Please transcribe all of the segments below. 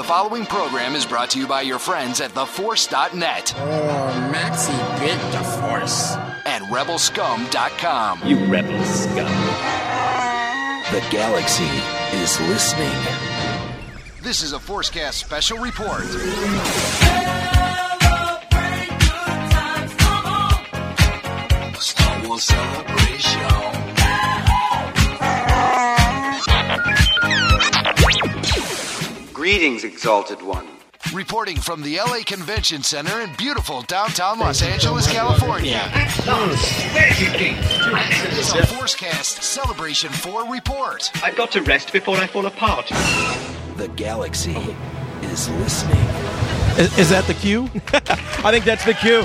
following program is brought to you by your friends at theforce.net. Oh, Maxie bit the Force. And rebelscum.com. You rebel scum. The galaxy is listening. This is a Forcecast special report. A Star Wars celebration. Greetings, Exalted One. Reporting from the LA Convention Center in beautiful downtown Los Angeles, California. It's a Forcecast Celebration 4 report. I've got to rest before I fall apart. The galaxy is listening. Is that the cue? I think that's the cue.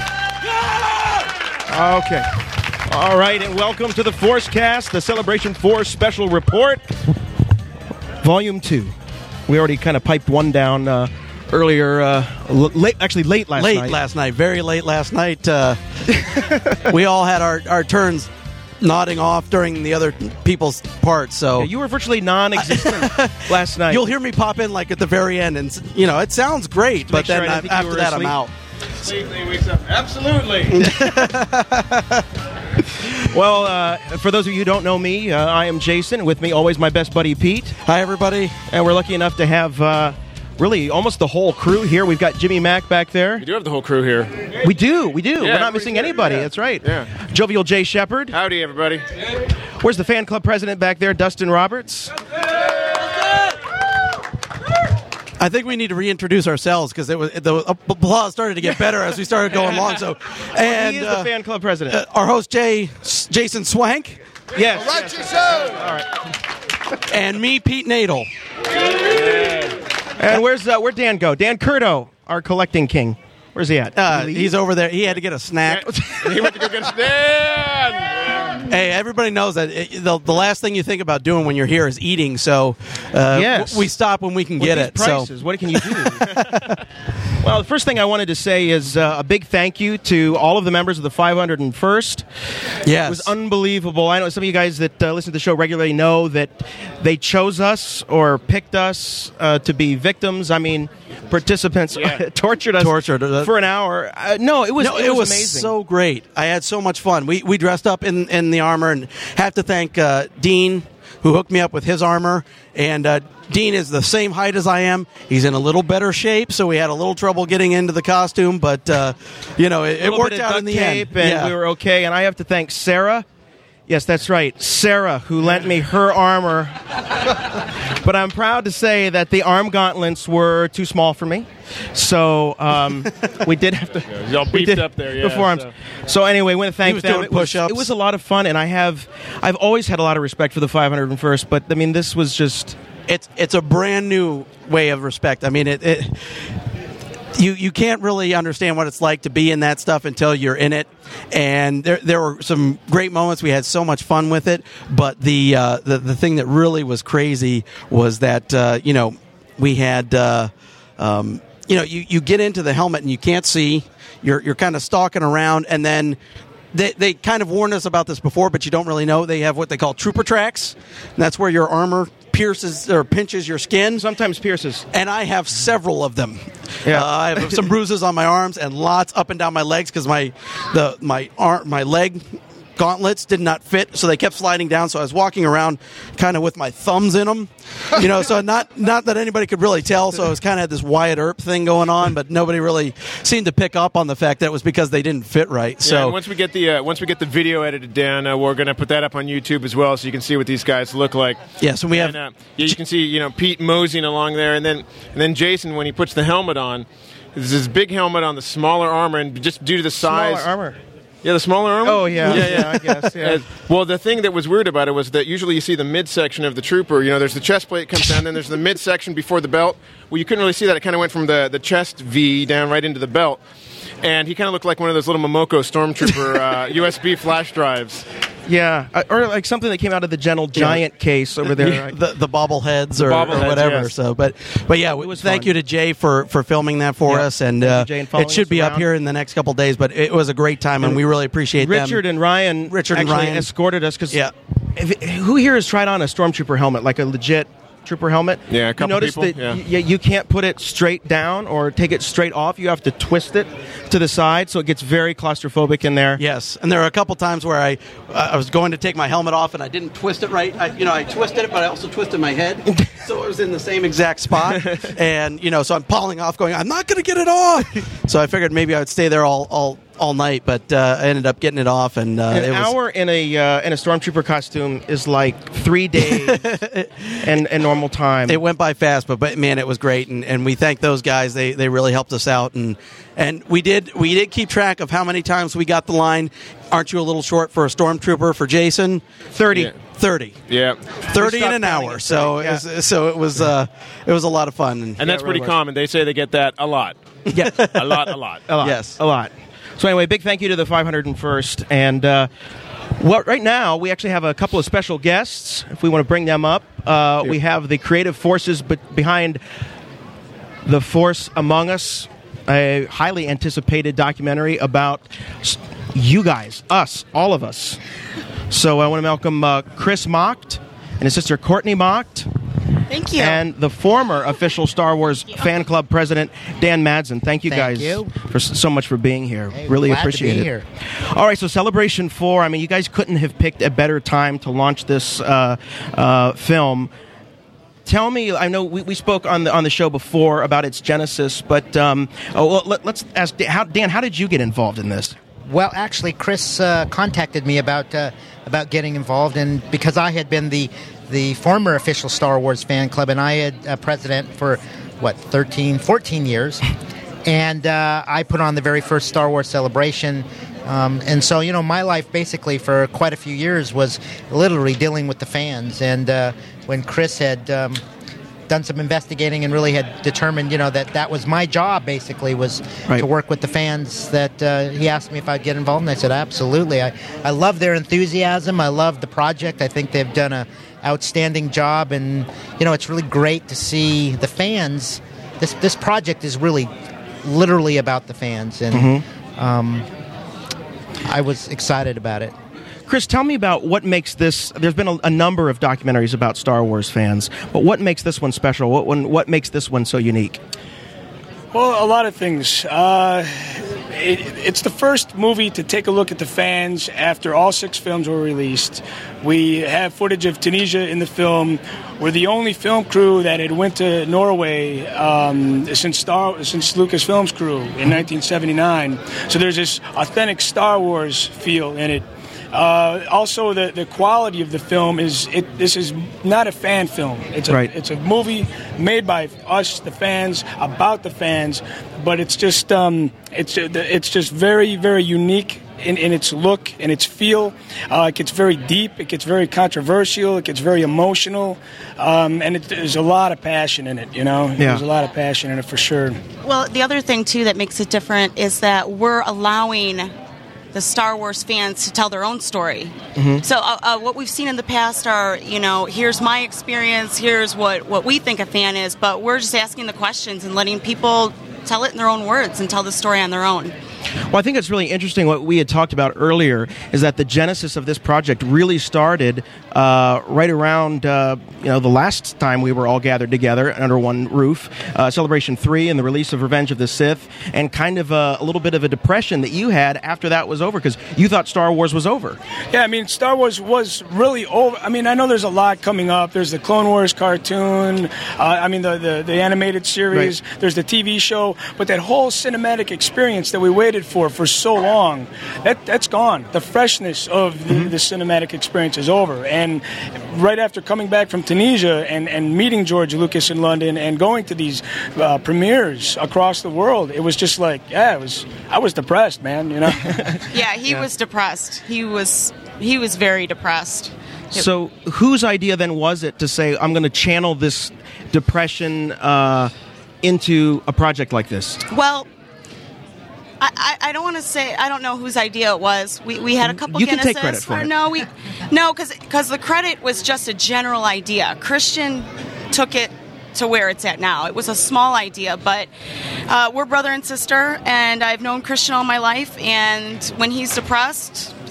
Okay. All right, and welcome to the Forcecast, the Celebration 4 special report, Volume 2. We already kind of piped one down earlier, late last night. Late last night, very late last night. We all had our turns nodding off during the other people's parts. So Yeah, you were virtually non-existent last night. You'll hear me pop in like at the very end, and it sounds great, but then after that I'm out. Absolutely. Well, for those of you who don't know me, I am Jason. With me, always my best buddy, Pete. Hi, everybody. And we're lucky enough to have really almost the whole crew here. We've got Jimmy Mack back there. We do have the whole crew here. We do. Yeah, We're not missing anybody. yeah. That's right. Yeah. Jovial Jay Shepard. Howdy, everybody. Where's the fan club president back there, Dustin Roberts? I think we need to reintroduce ourselves because the applause started to get better as we started going along. So, and he is the fan club president. Our host Jason Swank. Yes. All right. And me, Pete Nadel. And where's Dan go? Dan Curto, our collecting king. Where's he at? He's over there. He had to get a snack. He went to go get a stand. Hey, everybody knows that the last thing you think about doing when you're here is eating. So yes. We stop when we can get it. Prices, So what can you do? Well, the first thing I wanted to say is a big thank you to all of the members of the 501st. yes, It was unbelievable. I know some of you guys that listen to the show regularly know that they chose us or picked us to be victims. I mean, participants tortured us for an hour. No, it was amazing. So great. I had so much fun. We dressed up in the armor, and have to thank Dean, who hooked me up with his armor. And Dean is the same height as I am. He's in a little better shape, so we had a little trouble getting into the costume, but it worked out in the end. And we were okay. And I have to thank Sarah. Yes, that's right, Sarah, who lent me her armor. But I'm proud to say that the arm gauntlets were too small for me. So we did have to. He's all beefed up there, yeah. The forearms. So anyway, I want to thank them. Doing push-ups. It was a lot of fun, and I've always had a lot of respect for the 501st, but I mean, this was just. It's a brand new way of respect. I mean, You can't really understand what it's like to be in that stuff until you're in it. And there were some great moments. We had so much fun with it. But the thing that really was crazy was that we had you get into the helmet and you can't see. You're kind of stalking around, and then they kind of warned us about this before, but you don't really know. They have what they call trooper tracks, and that's where your armor pierces or pinches your skin. Sometimes pierces. And I have several of them. Yeah. I have some bruises on my arms and lots up and down my legs because my leg gauntlets did not fit, so they kept sliding down. So I was walking around kind of with my thumbs in them, so not that anybody could really tell. So it was kind of this Wyatt Earp thing going on, but nobody really seemed to pick up on the fact that it was because they didn't fit right. Yeah, so and once we get the video edited down, we're going to put that up on YouTube as well, so you can see what these guys look like. Yeah, so we have. You can see Pete moseying along there, and then Jason, when he puts the helmet on, there's this big helmet on the smaller armor, and just due to the size. Smaller armor. Yeah, the smaller armor? Oh, yeah. Yeah, I guess, yeah. Well, the thing that was weird about it was that usually you see the midsection of the trooper. There's the chest plate comes down, then there's the midsection before the belt. Well, you couldn't really see that. It kind of went from the chest V down right into the belt. And he kind of looked like one of those little Momoko Stormtrooper USB flash drives. Yeah, or like something that came out of the Gentle Giant case over there. The bobbleheads or whatever. Yes. So, but yeah, thank you to Jay for filming that for us, and it should be up here in the next couple of days. But it was a great time, and we really appreciate Richard them. Richard and Ryan escorted us because who here has tried on a Stormtrooper helmet, like a legit Stormtrooper helmet. Yeah, a couple you notice people, that yeah. you can't put it straight down or take it straight off. You have to twist it to the side, so it gets very claustrophobic in there. Yes, and there are a couple times where I was going to take my helmet off and I didn't twist it right. I twisted it, but I also twisted my head, so it was in the same exact spot. And so I'm pulling off, going, I'm not going to get it off. So I figured maybe I would stay there all night, but I ended up getting it off. And an hour in a Stormtrooper costume is like 3 days and normal time. It went by fast, but man, it was great, and we thank those guys. They really helped us out, and we did keep track of how many times we got the line, "Aren't you a little short for a Stormtrooper?" for Jason. 30. Yeah. 30. Yeah. 30 in an hour. So it was a lot of fun. And that's pretty common. They say they get that a lot. Yeah. a lot. Yes. A lot. So anyway, big thank you to the 501st. And right now, we actually have a couple of special guests, if we want to bring them up. We have the creative forces behind The Force Among Us, a highly anticipated documentary about you guys, us, all of us. So I want to welcome Chris Macht and his sister Courtney Macht. Thank you. And the former official Star Wars fan club president, Dan Madsen. Thank you guys for so much for being here. Hey, really glad appreciate to be it. Here. All right, so Celebration 4. I mean, you guys couldn't have picked a better time to launch this film. Tell me, I know we spoke on the show before about its genesis, but let's ask Dan, how did you get involved in this? Well, actually, Chris contacted me about getting involved, and because I had been the former official Star Wars fan club, and I had president for 14 years, and I put on the very first Star Wars celebration. And so, my life basically for quite a few years was literally dealing with the fans. And when Chris had done some investigating and really had determined, that was my job, basically, was to work with the fans, that he asked me if I'd get involved, and I said, absolutely. I love their enthusiasm. I love the project. I think they've done an outstanding job, and, it's really great to see the fans. This project is really literally about the fans, and I was excited about it. Chris, tell me about what makes this. There's been a number of documentaries about Star Wars fans, but what makes this one special? What makes this one so unique? Well, a lot of things. It's the first movie to take a look at the fans after all 6 films were released. We have footage of Tunisia in the film. We're the only film crew that had went to Norway since Lucasfilm's crew in 1979. So there's this authentic Star Wars feel in it. Also, the quality of the film this is not a fan film. It's a movie made by us, the fans, about the fans, but it's just very, very unique in its look and its feel. It gets very deep. It gets very controversial. It gets very emotional, and there's a lot of passion in it. There's a lot of passion in it for sure. Well, the other thing too that makes it different is that we're allowing the Star Wars fans to tell their own story. Mm-hmm. So what we've seen in the past are, here's my experience, here's what we think a fan is, but we're just asking the questions and letting people tell it in their own words and tell the story on their own. Well, I think it's really interesting what we had talked about earlier is that the genesis of this project really started right around the last time we were all gathered together under one roof, Celebration 3 and the release of Revenge of the Sith, and kind of a little bit of a depression that you had after that was over because you thought Star Wars was over. Yeah, I mean, Star Wars was really over. I mean, I know there's a lot coming up. There's the Clone Wars cartoon, the animated series, right. There's the TV show, but that whole cinematic experience that we waited for so long, that's gone. The freshness of the cinematic experience is over. And right after coming back from Tunisia and meeting George Lucas in London and going to these premieres across the world, it was just like, I was depressed, man, Yeah, he was depressed. He was very depressed. So whose idea then was it to say, I'm going to channel this depression into a project like this? Well, I don't want to say, I don't know whose idea it was. We had a couple You Guinnesses. can take credit for it. No, because the credit was just a general idea. Christian took it to where it's at now. It was a small idea, but we're brother and sister, and I've known Christian all my life, and when he's depressed,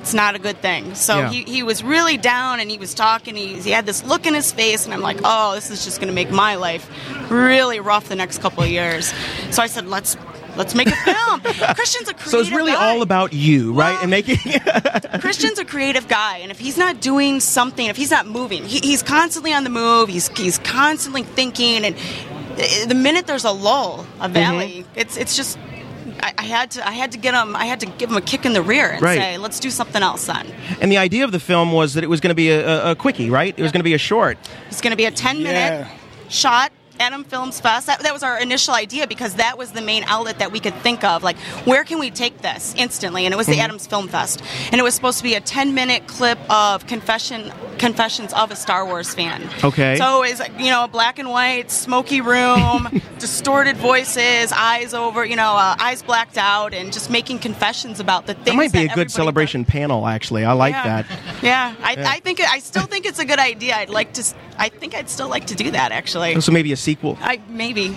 it's not a good thing. So he was really down, and he was talking. He had this look in his face, and I'm like, oh, this is just going to make my life really rough the next couple of years. So I said, let's make a film. Christian's a creative So it's really guy. all about you, right? And making. Christian's a creative guy, and if he's not doing something, if he's not moving, he's constantly on the move. He's constantly thinking, and the minute there's a lull, a valley, it's just. I had to give him a kick in the rear and say, let's do something else then. And the idea of the film was that it was going to be a quickie, right? It was going to be a short. It's going to be a 10-minute shot. Adam Films Fest. That was our initial idea, because that was the main outlet that we could think of. Like, where can we take this instantly? And it was the Adams Film Fest. And it was supposed to be a 10-minute clip of confessions of a Star Wars fan. Okay. So it's, a black and white, smoky room, distorted voices, eyes over, eyes blacked out, and just making confessions about the things that might be a good everybody celebration panel, actually. I like that. Yeah. I still think it's a good idea. I think I'd still like to do that, actually. So maybe a sequel. Maybe.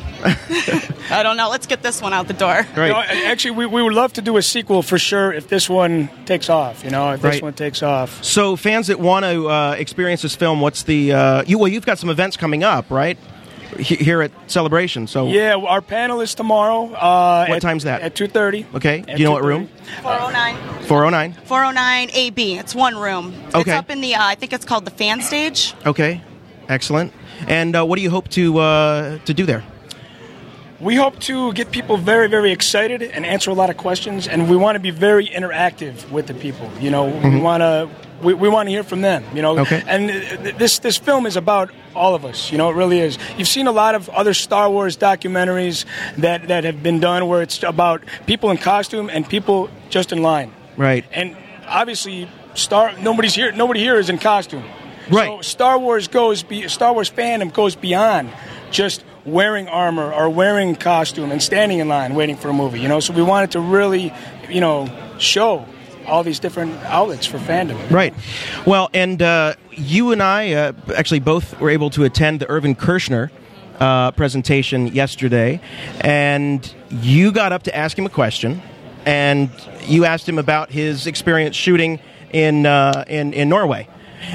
I don't know. Let's get this one out the door. Right. Actually, we would love to do a sequel for sure if this one takes off. If this one takes off. So fans that want to experience this film, what's the you've got some events coming up, right? Here at Celebration. So yeah, our panel is tomorrow. What time's that? At 2:30. Okay. Do you know what room? 409. 409. 409 AB. It's one room. Okay. It's up in the. I think it's called the fan stage. Okay. Excellent. And what do you hope to do there? We hope to get people very, very excited and answer a lot of questions, and we want to be very interactive with the people. We want to hear from them. Okay. And this film is about all of us. It really is. You've seen a lot of other Star Wars documentaries that have been done where it's about people in costume and people just in line. Right. And obviously, nobody here is in costume. Right. So Star Wars fandom goes beyond just wearing armor or wearing costume and standing in line waiting for a movie. So we wanted to really, show all these different outlets for fandom. Right. Well, and you and I actually both were able to attend the Irvin Kershner presentation yesterday, and you got up to ask him a question, and you asked him about his experience shooting in Norway.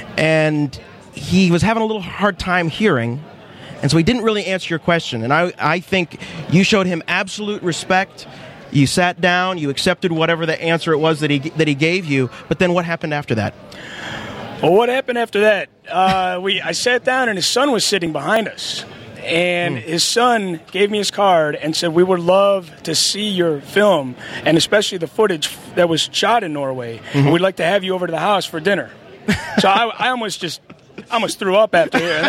And he was having a little hard time hearing, and so he didn't really answer your question. And I think you showed him absolute respect. You sat down, you accepted whatever the answer it was that he gave you, but then what happened after that? Well, what happened after that? I sat down, and his son was sitting behind us. And his son gave me his card and said, we would love to see your film, and especially the footage that was shot in Norway. Mm-hmm. We'd like to have you over to the house for dinner. So I almost threw up after hearing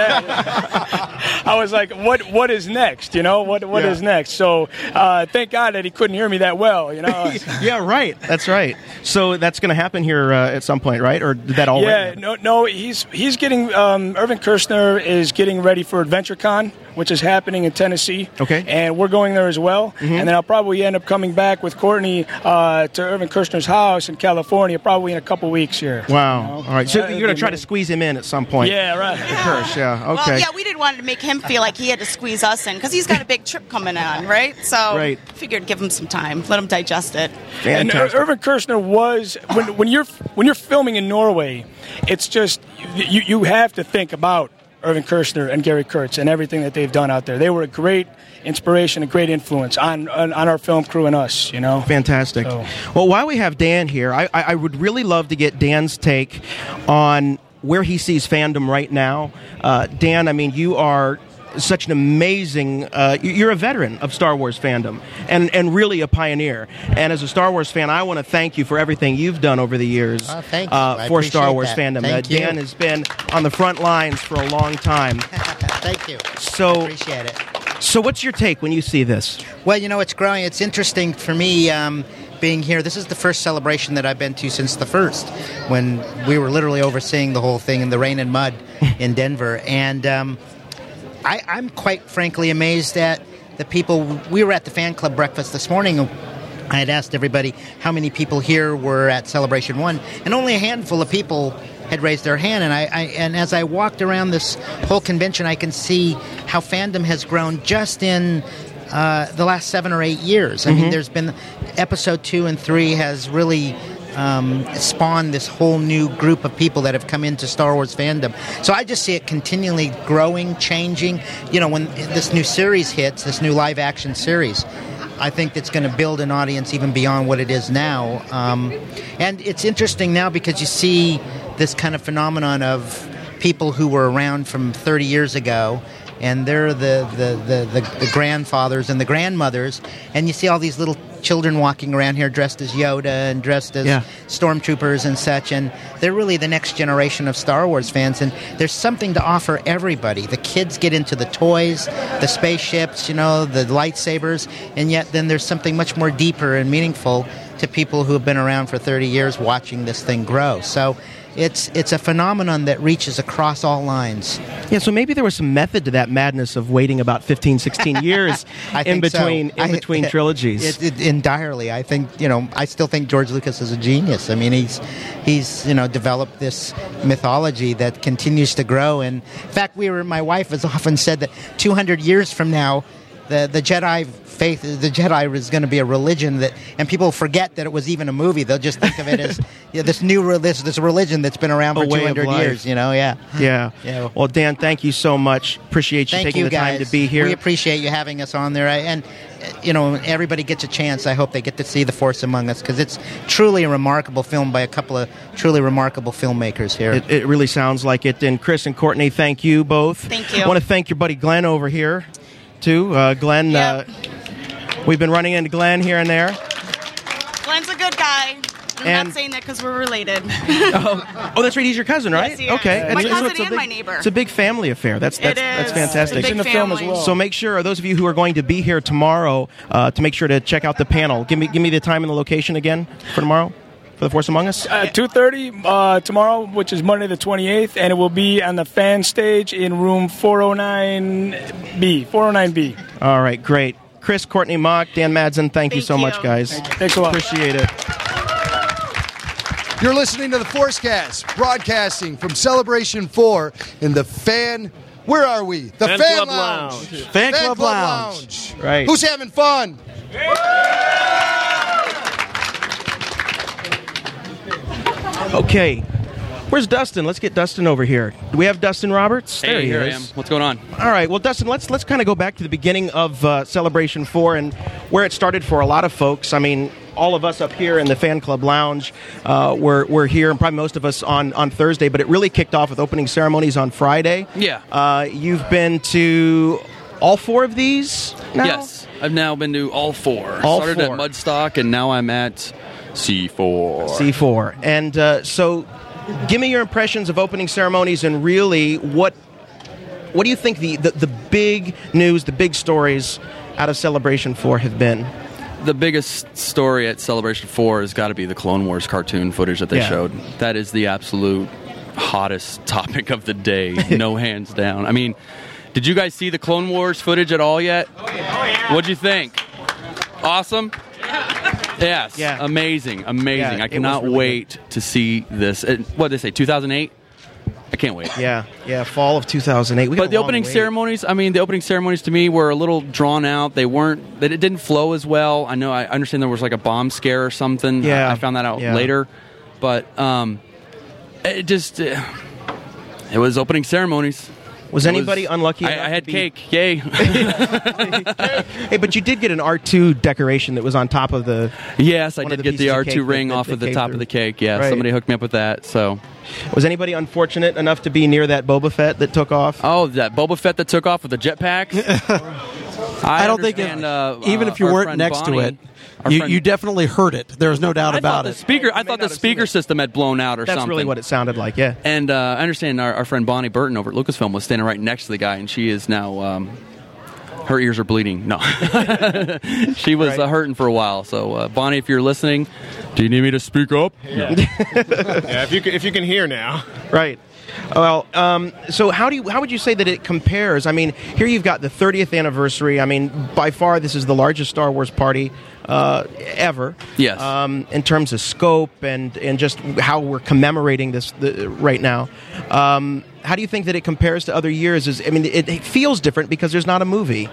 that. I was like, what is next? What is next? So thank God that he couldn't hear me that well. Yeah, right. That's right. So that's going to happen here at some point, right? Or did that all? Yeah, no. He's getting Irvin Kershner is getting ready for AdventureCon, which is happening in Tennessee. Okay. And we're going there as well. Mm-hmm. And then I'll probably end up coming back with Courtney to Irvin Kershner's house in California, probably in a couple weeks here. Wow. All right. So you're going to try to squeeze him in at some point. Yeah, right. Kirsch, yeah. Okay. Well, yeah, we didn't want to make him feel like he had to squeeze us in because he's got a big trip coming on, right? So figured give him some time, let him digest it. And Irvin Kershner was when you're filming in Norway, it's just you have to think about Irvin Kershner and Gary Kurtz and everything that they've done out there. They were a great inspiration, a great influence on our film crew and us, Fantastic. So. Well, while we have Dan here, I would really love to get Dan's take on where he sees fandom right now. Dan, I mean, you are such an amazing, you're a veteran of Star Wars fandom and really a pioneer. And as a Star Wars fan, I want to thank you for everything you've done over the years for Star Wars fandom. Dan has been on the front lines for a long time. Thank you. So, I appreciate it. So what's your take when you see this? Well, it's growing. It's interesting for me being here. This is the first celebration that I've been to since the first, when we were literally overseeing the whole thing in the rain and mud in Denver. And I'm quite frankly amazed at the people. We were at the fan club breakfast this morning. I had asked everybody how many people here were at Celebration 1, and only a handful of people had raised their hand. And as I walked around this whole convention, I can see how fandom has grown just in the last 7 or 8 years. I mean, there's been Episode 2 and 3 has really spawned this whole new group of people that have come into Star Wars fandom. So I just see it continually growing, changing. You know, when this new series hits, this new live-action series, I think it's going to build an audience even beyond what it is now. And it's interesting now because you see this kind of phenomenon of people who were around from 30 years ago, and they're the grandfathers and the grandmothers, and you see all these little children walking around here dressed as Yoda and dressed as stormtroopers and such, and they're really the next generation of Star Wars fans, and there's something to offer everybody. The kids get into the toys, the spaceships, you know, the lightsabers, and yet then there's something much more deeper and meaningful to people who have been around for 30 years watching this thing grow. So it's a phenomenon that reaches across all lines. Yeah, so maybe there was some method to that madness of waiting about 15, 16 years in between trilogies. Entirely. I think, you know, I still think George Lucas is a genius. I mean, he's you know, developed this mythology that continues to grow. And in fact, my wife has often said that 200 years from now, the Jedi faith, the Jedi is going to be a religion and people forget that it was even a movie. They'll just think of it as this religion that's been around for 200 years. You know, yeah. Well, Dan, thank you so much. Appreciate you taking the time to be here. We appreciate you having us on there, and you know, everybody gets a chance. I hope they get to see The Force Among Us because it's truly a remarkable film by a couple of truly remarkable filmmakers here. It really sounds like it. And Chris and Courtney, thank you both. Thank you. I want to thank your buddy Glenn over here, too. Glenn, we've been running into Glenn here and there. Glenn's a good guy. I'm not saying that because we're related. Oh, that's right. He's your cousin, right? Yes, he is. Okay. My cousin and my neighbor. It's a big family affair. That's fantastic. It's in the film as well. So make sure, those of you who are going to be here tomorrow, to make sure to check out the panel. Give me the time and the location again for tomorrow. For The Force Among Us? 2:30 tomorrow, which is Monday the 28th, and it will be on the fan stage in room 409B. All right, great. Chris, Courtney Mock, Dan Madsen, thank you so much, guys. Thanks a lot. Appreciate it. You're listening to the Forcecast, broadcasting from Celebration 4 in the Fan... Where are we? The Fan Club Lounge. Fan Club Lounge. Right. Who's having fun? Okay. Where's Dustin? Let's get Dustin over here. Do we have Dustin Roberts? Hey, here I am. What's going on? All right. Well, Dustin, let's kind of go back to the beginning of Celebration 4 and where it started for a lot of folks. I mean, all of us up here in the Fan Club Lounge, we're here, and probably most of us on Thursday, but it really kicked off with opening ceremonies on Friday. Yeah. You've been to all 4 of these now? Yes. I've now been to all 4. All Started 4. at Mudstock, and now I'm at C4. C4. And so give me your impressions of opening ceremonies and really what do you think the big news, the big stories out of Celebration 4 have been? The biggest story at Celebration 4 has got to be the Clone Wars cartoon footage that they showed. That is the absolute hottest topic of the day, no hands down. I mean, did you guys see the Clone Wars footage at all yet? Oh, yeah. What'd you think? Awesome? Yes. Yeah. Amazing. Yeah, I cannot really wait to see this. What did they say, 2008? I can't wait. Yeah, fall of 2008. But the opening ceremonies, to me were a little drawn out. It didn't flow as well. I understand there was like a bomb scare or something. Yeah. I found that out later. But it was opening ceremonies. Was anybody unlucky? I had cake. Yay. Hey, but you did get an R2 decoration that was on top of the... Yes, I did get the R2 ring off of the top of the cake. Yeah, right. Somebody hooked me up with that. So, was anybody unfortunate enough to be near that Boba Fett that took off? Oh, that Boba Fett that took off with the jetpack? I don't think even if you weren't next to it, you definitely heard it. There's no doubt about it. I thought the speaker system had blown out or something. That's really what it sounded like, yeah. And I understand our friend Bonnie Burton over at Lucasfilm was standing right next to the guy, and she is now... her ears are bleeding. No. She was hurting for a while. So, Bonnie, if you're listening, do you need me to speak up? Yeah, yeah if you can hear now. Right. Well, so how would you say that it compares? I mean, here you've got the 30th anniversary. I mean, by far this is the largest Star Wars party ever. Yes. In terms of scope and just how we're commemorating this right now. How do you think that it compares to other years? It feels different because there's not a movie.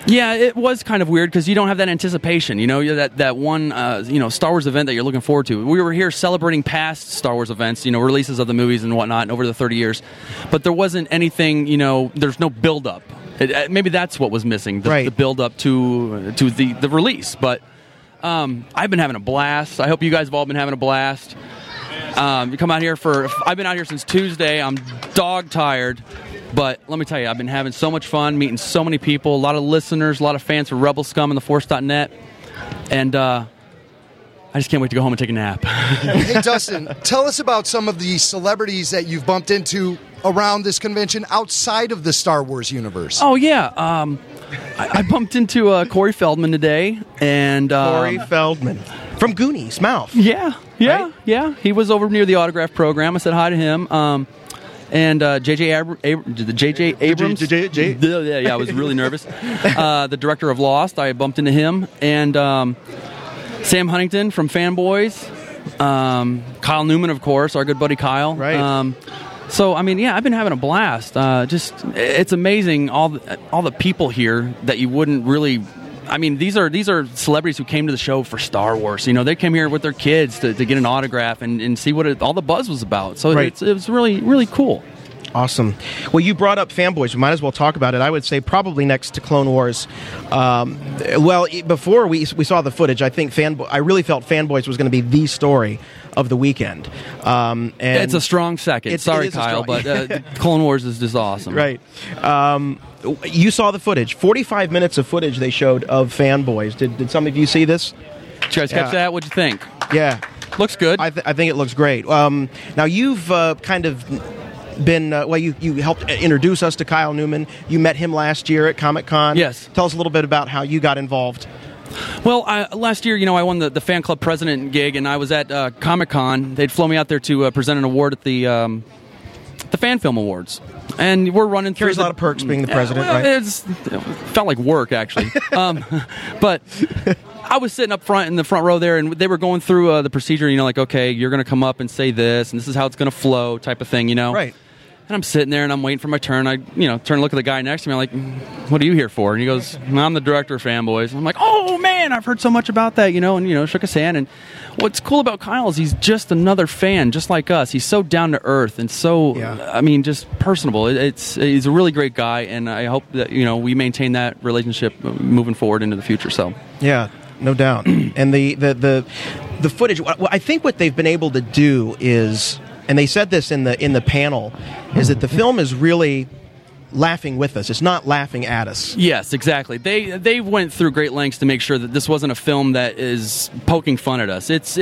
Yeah, it was kind of weird because you don't have that anticipation. That one Star Wars event that you're looking forward to. We were here celebrating past Star Wars events, releases of the movies and whatnot over the 30 years, but there wasn't anything. There's no build up. Maybe that's what was missing, the build up to the release. But I've been having a blast. I hope you guys have all been having a blast. You come out here I've been out here since Tuesday. I'm dog tired. But let me tell you, I've been having so much fun, meeting so many people, a lot of listeners, a lot of fans for Rebel Scum and TheForce.net. And I just can't wait to go home and take a nap. Hey, Dustin, tell us about some of the celebrities that you've bumped into around this convention outside of the Star Wars universe. Oh, yeah. I bumped into Corey Feldman today. And Corey Feldman. From Goonies, Mouth. Yeah. Right? Yeah. He was over near the autograph program. I said hi to him. And J.J. Abrams. Yeah, I was really nervous. The director of Lost, I bumped into him. And Sam Huntington from Fanboys. Kyle Newman, of course, our good buddy Kyle. Right. So, I've been having a blast. It's amazing all the people here that you wouldn't really... these are celebrities who came to the show for Star Wars. They came here with their kids to get an autograph and see what all the buzz was about. So it was really, really cool. Awesome. Well, you brought up Fanboys. We might as well talk about it. I would say probably next to Clone Wars. Before we saw the footage, I think I really felt Fanboys was going to be the story of the weekend. And it's a strong second. Sorry, Kyle, but Clone Wars is just awesome. Right. You saw the footage. 45 minutes of footage they showed of Fanboys. Did some of you see this? Did you guys catch that? What'd you think? Yeah. Looks good. I think it looks great. Now, you've kind of been... you helped introduce us to Kyle Newman. You met him last year at Comic-Con. Yes. Tell us a little bit about how you got involved. Well, last year, I won the fan club president gig, and I was at Comic-Con. They'd flown me out there to present an award at the Fan Film Awards. And we're running through... Carries a lot of perks being the president, right? It felt like work, actually. But I was sitting up front in the front row there, and they were going through the procedure, okay, you're going to come up and say this, and this is how it's going to flow, type of thing, Right. And I'm sitting there, and I'm waiting for my turn. I, turn and look at the guy next to me. I'm like, what are you here for? And he goes, I'm the director of Fanboys. And I'm like, oh, man, I've heard so much about that, and, shook his hand. And what's cool about Kyle is he's just another fan, just like us. He's so down to earth and so, just personable. He's a really great guy, and I hope that, we maintain that relationship moving forward into the future. So, yeah. No doubt. And the footage, I think what they've been able to do is... And they said this in the panel, is that the film is really laughing with us. It's not laughing at us. Yes, exactly. They went through great lengths to make sure that this wasn't a film that is poking fun at us. It's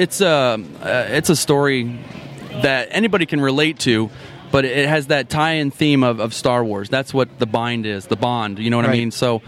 a story that anybody can relate to, but it has that tie-in theme of Star Wars. That's what the bind is, the bond. You know what I mean? So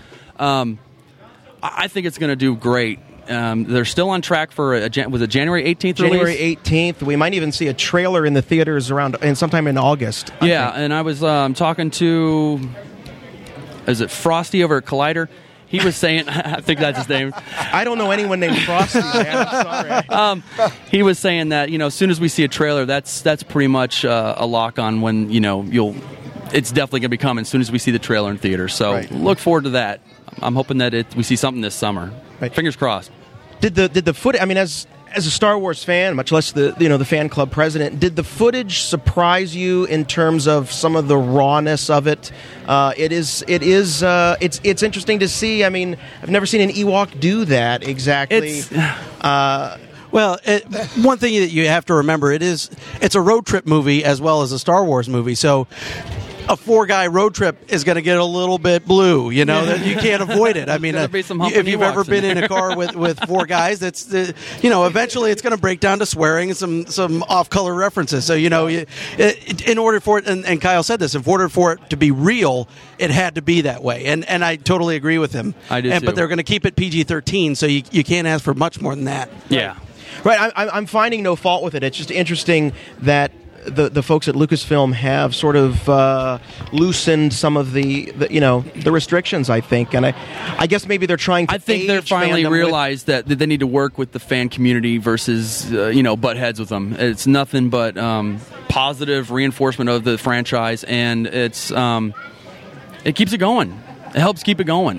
I think it's going to do great. They're still on track for was it January 18th January 18th. We might even see a trailer in the theaters and sometime in August. Yeah, and I was talking to, is it Frosty over at Collider? He was saying, I think that's his name. I don't know anyone named Frosty, man. I'm sorry. He was saying that, as soon as we see a trailer, that's pretty much a lock on when, it's definitely going to be coming as soon as we see the trailer in theaters. So look forward to that. I'm hoping that we see something this summer. Right. Fingers crossed. Did the footage? As a Star Wars fan, much less the fan club president, did the footage surprise you in terms of some of the rawness of it? It's interesting to see. I've never seen an Ewok do that exactly. Well, one thing that you have to remember, it's a road trip movie as well as a Star Wars movie, so a 4-guy road trip is going to get a little bit blue, you can't avoid it. If you've ever been in a car with 4 guys, that's eventually it's going to break down to swearing and some off-color references. So in order for it, and Kyle said this, in order for it to be real, it had to be that way, and I totally agree with him. I do too. But they're going to keep it PG-13, so you can't ask for much more than that. Yeah, right. I'm finding no fault with it. It's just interesting that the folks at Lucasfilm have sort of loosened some of the restrictions, I think, and I guess maybe they're trying to. I think they're finally realized that they need to work with the fan community versus butt heads with them. It's nothing but positive reinforcement of the franchise, and it keeps it going. It helps keep it going.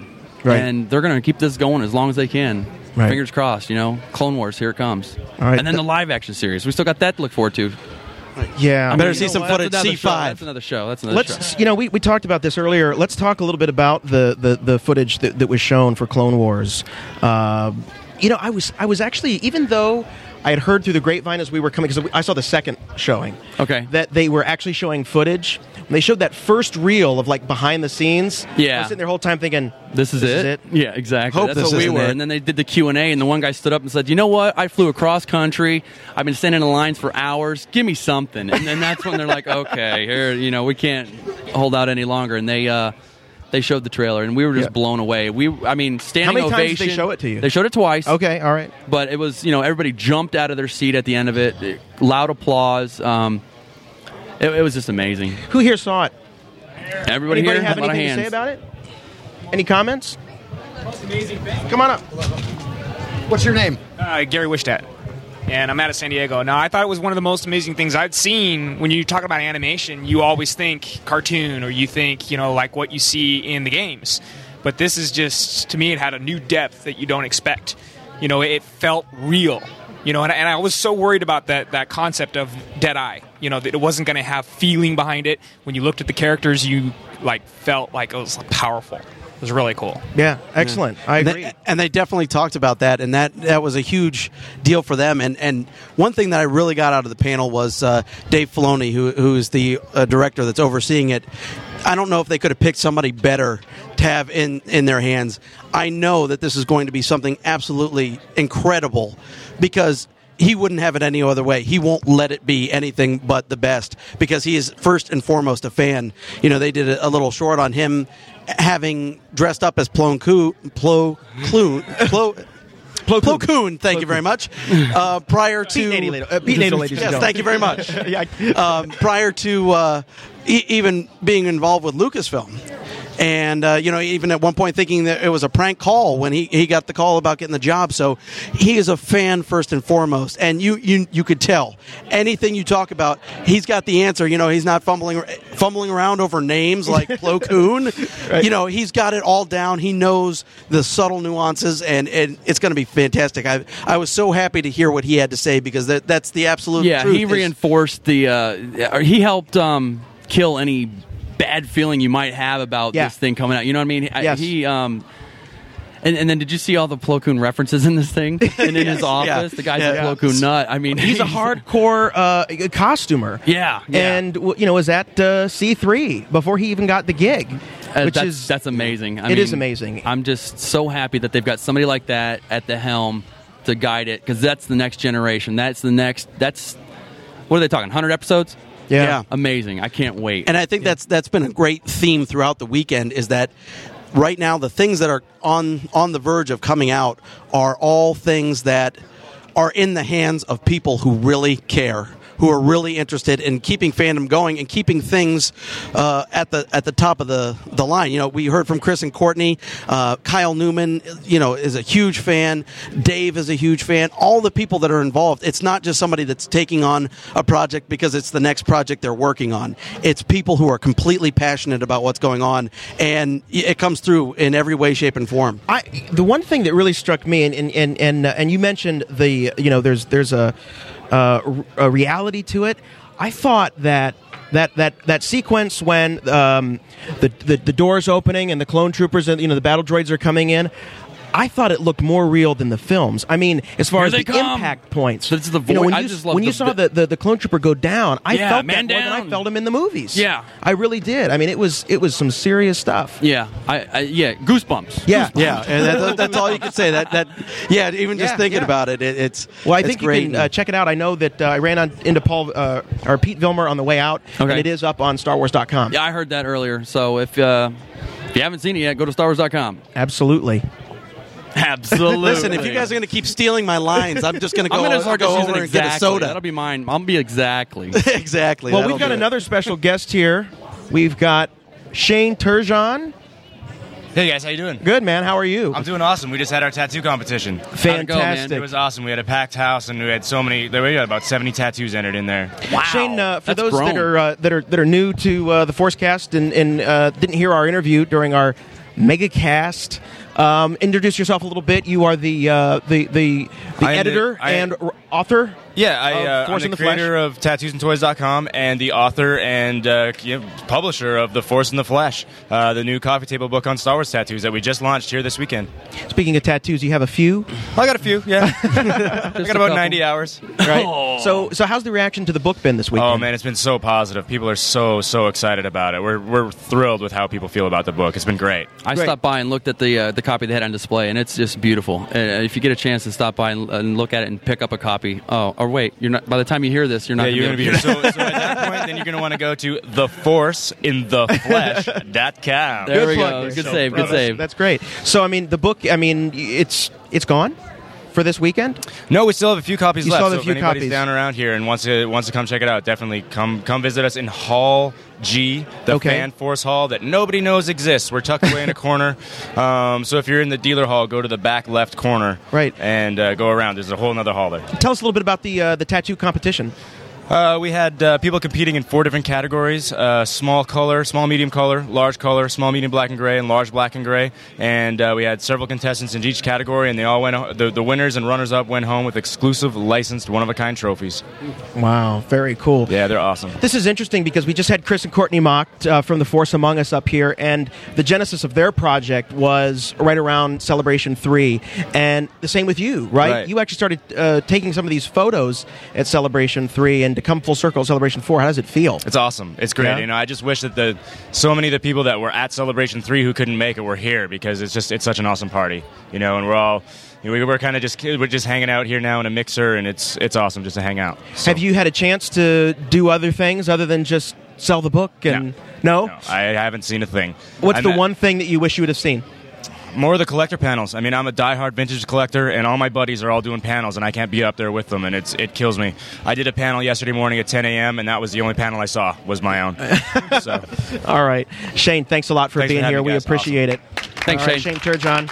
Right. and they're going to keep this going as long as they can. Right. Fingers crossed, Clone Wars, here it comes. All right. And then the live action series. We still got that to look forward to. Yeah. Better see some footage. C5. That's another show. That's another show. We talked about this earlier. Let's talk a little bit about the footage that was shown for Clone Wars. I was actually, even though I had heard through the grapevine as we were coming, because I saw the second showing. Okay. That they were actually showing footage. When they showed that first reel of behind the scenes. Yeah. I was sitting there the whole time thinking, This is it? Yeah, exactly. Hope That's this what we isn't were. it. And then they did the Q&A, and the one guy stood up and said, you know what? I flew across country. I've been standing in lines for hours. Give me something. And then that's when they're like, okay, here, we can't hold out any longer. And they showed the trailer, and we were just blown away. Standing ovation. How many times did they show it to you? They showed it twice. Okay, all right. But it was, everybody jumped out of their seat at the end of it. Loud applause. It was just amazing. Who here saw it? Everybody Anybody here have a lot of anything to hands. say about it? Any comments? Most amazing thing. Come on up. What's your name? Gary Wishtat. And I'm out of San Diego. Now, I thought it was one of the most amazing things I'd seen. When you talk about animation, you always think cartoon, or you think, like what you see in the games. But this is just, to me, it had a new depth that you don't expect. It felt real. And I was so worried about that concept of Deadeye. That it wasn't going to have feeling behind it. When you looked at the characters, you felt like it was powerful. It was really cool. Yeah, excellent. I agree. And they definitely talked about that, and that was a huge deal for them. And one thing that I really got out of the panel was Dave Filoni, who is the director that's overseeing it. I don't know if they could have picked somebody better to have in their hands. I know that this is going to be something absolutely incredible, because he wouldn't have it any other way. He won't let it be anything but the best, because he is first and foremost a fan. They did a little short on him having dressed up as Plo Koon, thank you very much. Prior to Pete Natal, ladies and yes, gentlemen. thank you very much. Prior to even being involved with Lucasfilm. And, even at one point thinking that it was a prank call when he got the call about getting the job. So he is a fan first and foremost. And you could tell. Anything you talk about, he's got the answer. He's not fumbling around over names like Plo Koon. Right. He's got it all down. He knows the subtle nuances, and it's going to be fantastic. I was so happy to hear what he had to say, because that's the absolute truth. Yeah, he reinforced he helped kill any bad feeling you might have about this thing coming out. You know what I mean? Yes. And then did you see all the Plo Koon references in this thing? And in his office, the guy's a Plo Koon nut. He's a hardcore costumer. Yeah. And was at C3 before he even got the gig. That's amazing. It is amazing. I'm just so happy that they've got somebody like that at the helm to guide it, because that's the next generation. That's what are they talking, 100 episodes? Yeah. Amazing. I can't wait. And I think that's been a great theme throughout the weekend, is that right now the things that are on the verge of coming out are all things that are in the hands of people who really care, who are really interested in keeping fandom going and keeping things at the top of the line. We heard from Chris and Courtney. Kyle Newman, is a huge fan. Dave is a huge fan. All the people that are involved. It's not just somebody that's taking on a project because it's the next project they're working on. It's people who are completely passionate about what's going on, and it comes through in every way, shape, and form. The one thing that really struck me, and you mentioned there's a reality to it. I thought that sequence when the doors opening and the clone troopers and the battle droids are coming in, I thought it looked more real than the films. As far as the impact points. This is the voice. When you saw the clone trooper go down, I felt that more than I felt him in the movies. Yeah, I really did. It was some serious stuff. Yeah, goosebumps. Yeah, goosebumps. Yeah, and that's all you can say. Even just thinking about it, it's well. I think great. You can check it out. I know that I ran into Pete Vilmer on the way out, and it is up on StarWars.com. Yeah, I heard that earlier. So if you haven't seen it yet, go to StarWars.com. Absolutely. Listen, if you guys are going to keep stealing my lines, I'm just going to go over and get a soda. That'll be mine. I'll be exactly. Exactly. Well, we've got another special guest here. We've got Shane Turgeon. Hey guys, how you doing? Good, man. How are you? I'm doing awesome. We just had our tattoo competition. Fantastic. It was awesome. We had a packed house, and we had we had about 70 tattoos entered in there. Wow. Shane, for those that are new to the Forcecast and didn't hear our interview during our MegaCast Introduce yourself a little bit. You are the editor and author. Yeah, I'm the creator of TattoosandToys.com and the author and publisher of The Force in the Flesh, the new coffee table book on Star Wars tattoos that we just launched here this weekend. Speaking of tattoos, you have a few? I got a few, yeah. I got about 90 hours. Right. Oh. So how's the reaction to the book been this weekend? Oh, man, it's been so positive. People are so excited about it. We're thrilled with how people feel about the book. It's been great. I stopped by and looked at the copy they had on display, and it's just beautiful. If you get a chance to stop by and look at it and pick up a copy, or wait, you're not. By the time you hear this, you're not. Yeah, you're going to be here. So at that point, then you're going to want to go to theforceintheflesh.com. There we go. Good save. Good save. That's great. So I mean, the book. I mean, it's gone for this weekend. No, we still have a few copies left. Still have so a few if anybody's copies down around here and wants to come check it out, definitely come visit us in Hall G, the Fan Force Hall that nobody knows exists. We're tucked away in a corner. So if you're in the dealer hall, go to the back left corner. Right. And go around. There's a whole other hall there. Tell us a little bit about the tattoo competition. We had people competing in 4 different categories: small color, small medium color, large color, small medium black and gray, and large black and gray. And we had several contestants in each category, and they all went. The winners and runners-up went home with exclusive, licensed, one-of-a-kind trophies. Wow, very cool. Yeah, they're awesome. This is interesting because we just had Chris and Courtney Mock from The Force Among Us up here, and the genesis of their project was right around Celebration 3, and the same with you, right? You actually started taking some of these photos at Celebration 3, and to come full circle at Celebration 4, how does it feel? It's awesome. It's great. Yeah. I just wish that so many of the people that were at Celebration 3 who couldn't make it were here, because it's such an awesome party, and we're all we're kind of just hanging out here now in a mixer, and it's awesome just to hang out. So. Have you had a chance to do other things other than just sell the book? No, I haven't seen a thing. What's the one thing that you wish you would have seen? More of the collector panels. I mean, I'm a diehard vintage collector, and all my buddies are all doing panels, and I can't be up there with them, and it kills me. I did a panel yesterday morning at 10 a.m., and that was the only panel I saw was my own. So. All right. Shane, thanks a lot for being here. We appreciate it. Thanks, Shane. Shane Turgeon.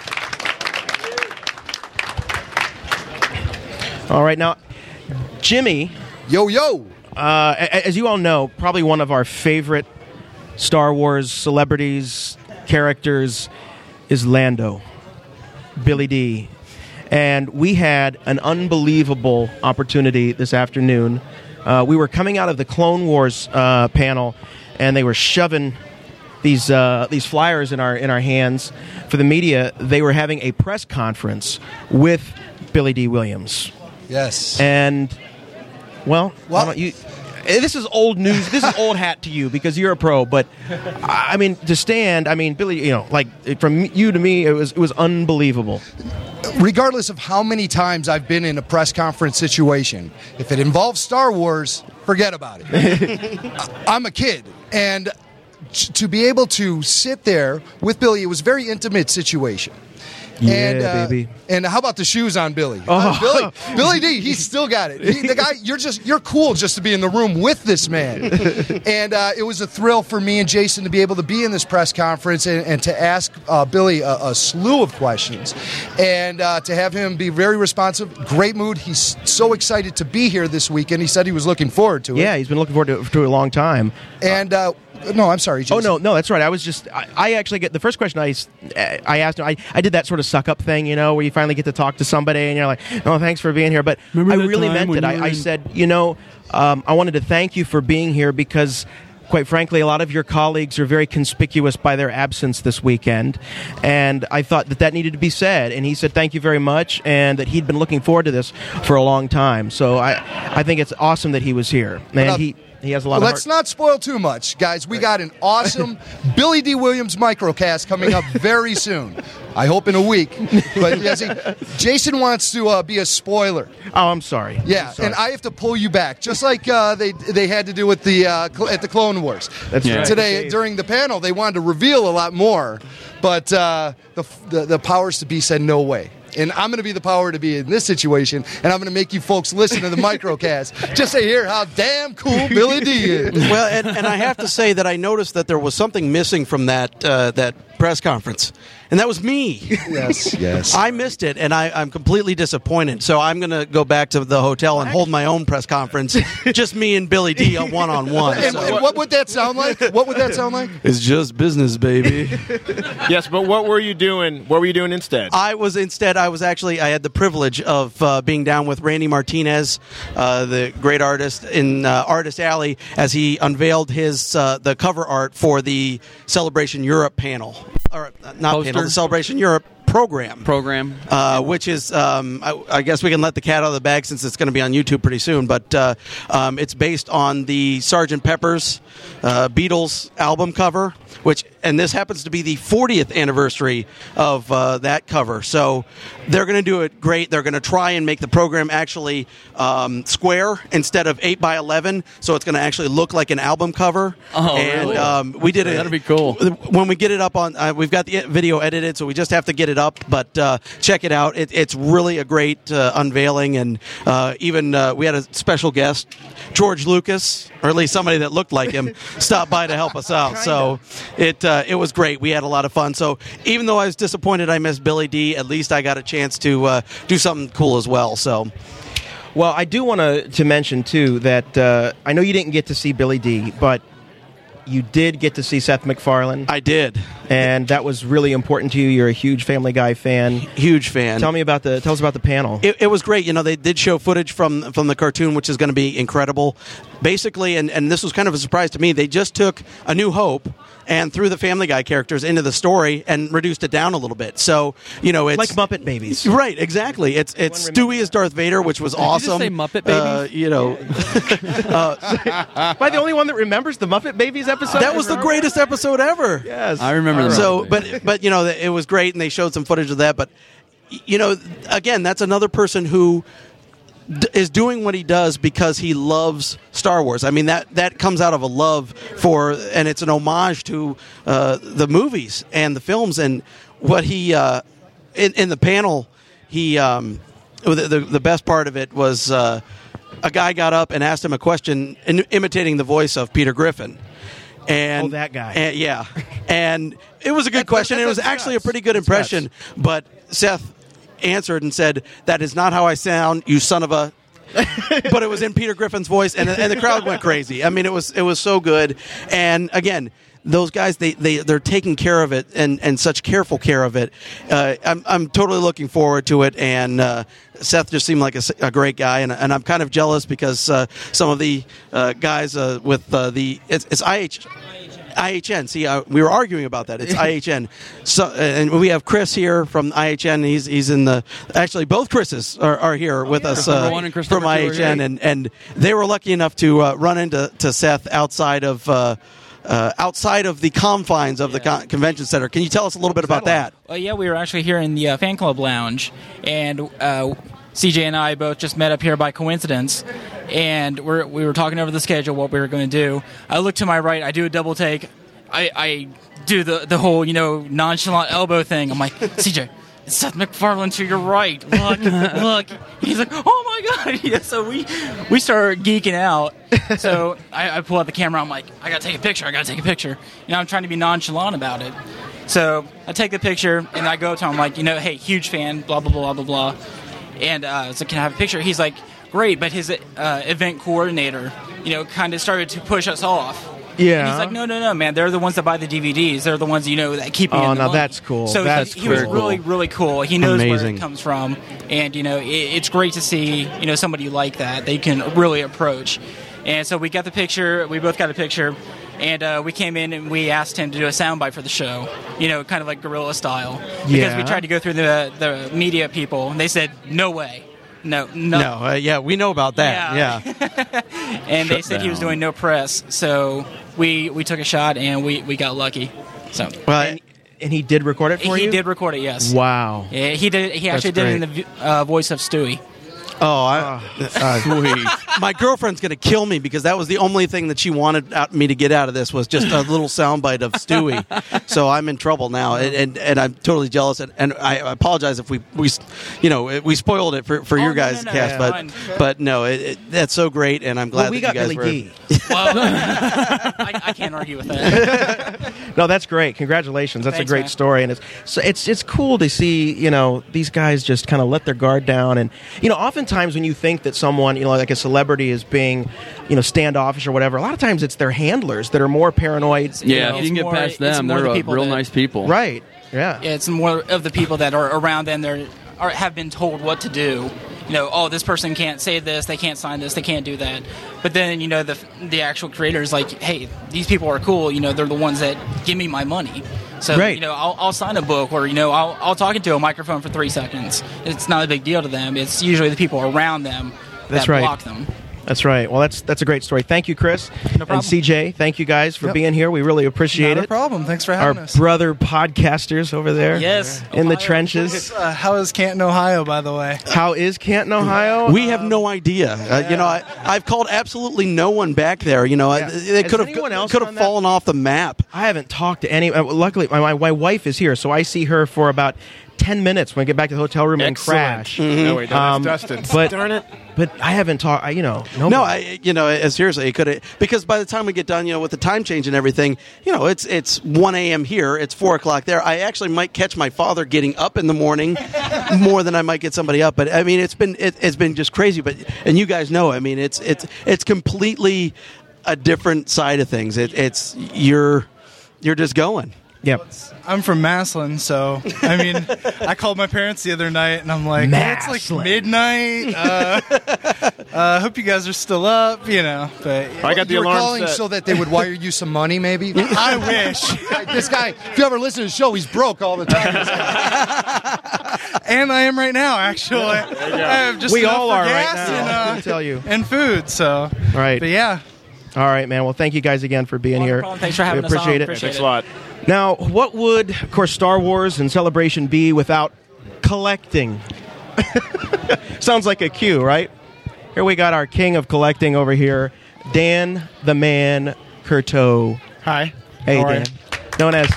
All right, now, Jimmy. Yo. As you all know, probably one of our favorite Star Wars celebrities, characters, is Lando, Billy D. And we had an unbelievable opportunity this afternoon. We were coming out of the Clone Wars panel, and they were shoving these flyers in our hands for the media. They were having a press conference with Billy D. Williams. Yes. And, well why don't you... This is old news. This is old hat to you because you're a pro. But I mean, to stand, Billy, from you to me, it was unbelievable. Regardless of how many times I've been in a press conference situation, if it involves Star Wars, forget about it. I'm a kid, and to be able to sit there with Billy, it was a very intimate situation. Yeah, baby. And how about the shoes on Billy? Oh. Billy D, he's still got it. The guy, you're cool just to be in the room with this man. And it was a thrill for me and Jason to be able to be in this press conference and to ask Billy a slew of questions, and to have him be very responsive, great mood. He's so excited to be here this weekend. He said he was looking forward to it. Yeah, he's been looking forward to it for a long time. And no, I'm sorry, Jason. Oh, no, that's right. I actually get the first question I asked him. I did that sort of suck up thing, where you finally get to talk to somebody and you're like, oh, thanks for being here. But I really meant it. I said, I wanted to thank you for being here because, quite frankly, a lot of your colleagues are very conspicuous by their absence this weekend. And I thought that needed to be said. And he said, thank you very much, and that he'd been looking forward to this for a long time. So I think it's awesome that he was here. And he has a lot of Let's not spoil too much, guys. We got an awesome Billy D. Williams microcast coming up very soon. I hope in a week. But Jason wants to be a spoiler. Oh, I'm sorry. Yeah, I'm sorry. And I have to pull you back, just like they had to do with the at the Clone Wars. That's right. Today, during the panel, they wanted to reveal a lot more, but the powers to be said no way. And I'm going to be the power to be in this situation, and I'm going to make you folks listen to the microcast just to hear how damn cool Billy D is. Well, and I have to say that I noticed that there was something missing from that press conference, and that was me. Yes. I missed it, and I'm completely disappointed. So I'm going to go back to the hotel and hold my own press conference, just me and Billy D one-on-one. And what would that sound like? What would that sound like? It's just business, baby. Yes, but what were you doing? What were you doing instead? I had the privilege of being down with Randy Martinez, the great artist in Artist Alley, as he unveiled his the cover art for the Celebration Europe panel, or not Poster? panel, the Celebration Europe program, which is I guess we can let the cat out of the bag since it's going to be on YouTube pretty soon. But it's based on the Sgt. Pepper's Beatles album cover, and this happens to be the 40th anniversary of that cover. So they're going to do it great. They're going to try and make the program actually square instead of 8x11, so it's going to actually look like an album cover. Oh, and really? We did it. That'd be cool. When we get it up on, we've got the video edited, so we just have to get it up. But check it out. It's really a great unveiling, and even we had a special guest, George Lucas, or at least somebody that looked like him, stopped by to help us out. So it was great. We had a lot of fun. So even though I was disappointed I missed Billy D, at least I got a chance to do something cool as well. So. Well, I do want to mention, too, that I know you didn't get to see Billy D, but you did get to see Seth MacFarlane. I did. And that was really important to you. You're a huge Family Guy fan. Huge fan. Tell us about the panel. It was great. They did show footage from the cartoon, which is going to be incredible. Basically, and this was kind of a surprise to me, they just took A New Hope and threw the Family Guy characters into the story and reduced it down a little bit. So, it's... like Muppet Babies. Right, exactly. It's Stewie as Darth Vader, which was awesome. Did you just say Muppet Babies? Am I the only one that remembers the Muppet Babies episode? That was the greatest episode ever. Yes. I remember that. So, but it was great, and they showed some footage of that. But, again, that's another person who is doing what he does because he loves Star Wars. I mean, that comes out of a love for, and it's an homage to the movies and the films. And what he in the panel, he the best part of it was a guy got up and asked him a question imitating the voice of Peter Griffin. And that guy. And, yeah. And it was a good question. It was actually a pretty good impression. But Seth answered and said, "That is not how I sound, you son of a..." But it was in Peter Griffin's voice, and the crowd went crazy. I mean, it was so good. And again, those guys, they're taking care of it and such careful care of it. I'm totally looking forward to it. And Seth just seemed like a great guy, and I'm kind of jealous because some of the guys with it's IHN. See, we were arguing about that. It's IHN. So, and we have Chris here from IHN. He's in the. Actually, both Chris's are here with us from IHN, and they were lucky enough to run into Seth outside of the confines of the convention center. Can you tell us a little bit about that? Well, yeah, we were actually here in the fan club lounge, and CJ and I both just met up here by coincidence, and we were talking over the schedule, what we were going to do. I look to my right, I do a double take, I do the whole, nonchalant elbow thing. I'm like, CJ, it's Seth MacFarlane to your right. Look. He's like, oh my God. Yeah, so we start geeking out. So I pull out the camera. I'm like, I got to take a picture. I'm trying to be nonchalant about it. So I take the picture, and I go to him, I'm like, hey, huge fan, blah, blah, blah, blah, blah. And I was like, can I have a picture? He's like, great, but his event coordinator, kind of started to push us off. Yeah. And he's like, no, man, they're the ones that buy the DVDs. They're the ones, that keep me in the money. That's cool. So he was really, really cool. He knows where it comes from. And, it's great to see, somebody like that they can really approach. And so we got the picture. We both got a picture. And we came in and we asked him to do a soundbite for the show, kind of like guerrilla style. Because we tried to go through the media people, and they said, no way. No. Yeah, we know about that. Yeah. And they said he was doing no press. So we took a shot, and we got lucky. So. Well, and he did record it for you? He did record it, yes. Wow. Yeah, he did. He actually did it in the voice of Stewie. Sweet. My girlfriend's going to kill me because that was the only thing that she wanted me to get out of this was just a little soundbite of Stewie. So I'm in trouble now, and I'm totally jealous. And I apologize if we spoiled it for your guys' cast, but no, that's so great, and I'm glad that you guys were. Well, I can't argue with that. No, that's great. Congratulations. That's Thanks, a great man. story, and it's cool to see these guys just kind of let their guard down, and oftentimes when you think that someone like a celebrity is being standoffish or whatever, a lot of times it's their handlers that are more paranoid. Yeah, if you can get past them, they're real nice people. Right. Yeah. It's more of the people that are around them. Have been told what to do. This person can't say this, they can't sign this, they can't do that. But then, the actual creators like, hey, these people are cool. They're the ones that give me my money. So, right. I'll sign a book or, I'll talk into a microphone for 3 seconds. It's not a big deal to them. It's usually the people around them that block them. That's right. Well, that's a great story. Thank you, Chris. No problem. And CJ, thank you guys for being here. We really appreciate it. No problem. Thanks for having us. Our brother podcasters over there. Yes. In the trenches. How is Canton, Ohio, by the way? How is Canton, Ohio? We have no idea. I've called absolutely no one back there. They could have fallen off the map. I haven't talked to any. Luckily, my wife is here, so I see her for about 10 minutes when I get back to the hotel room and crash. Mm-hmm. No, wait, that's Dustin. But, darn it. But I haven't talked, seriously, it could because by the time we get done, with the time change and everything, it's 1 a.m. here, it's 4 o'clock there. I actually might catch my father getting up in the morning more than I might get somebody up. But I mean, it's been just crazy. And you guys know, I mean, it's completely a different side of things. You're just going. Yep. I'm from Massillon, so I mean, I called my parents the other night, and I'm like, it's like midnight. Hope you guys are still up, But I got the alarm calling set. so that they would wire you some money, maybe. I wish. This guy, if you ever listen to the show, he's broke all the time. And I am right now, actually. I have just we enough all for are gas right now. I can tell you. and food. So, right. But yeah. All right, man. Well, thank you guys again for being here. Thanks for having us on. Appreciate it. Appreciate Thanks a lot. Now, what would, of course, Star Wars and Celebration be without collecting? Sounds like a cue, right? Here we got our king of collecting over here, Dan the Man Curto. Hi. Hey, How are Dan. Known as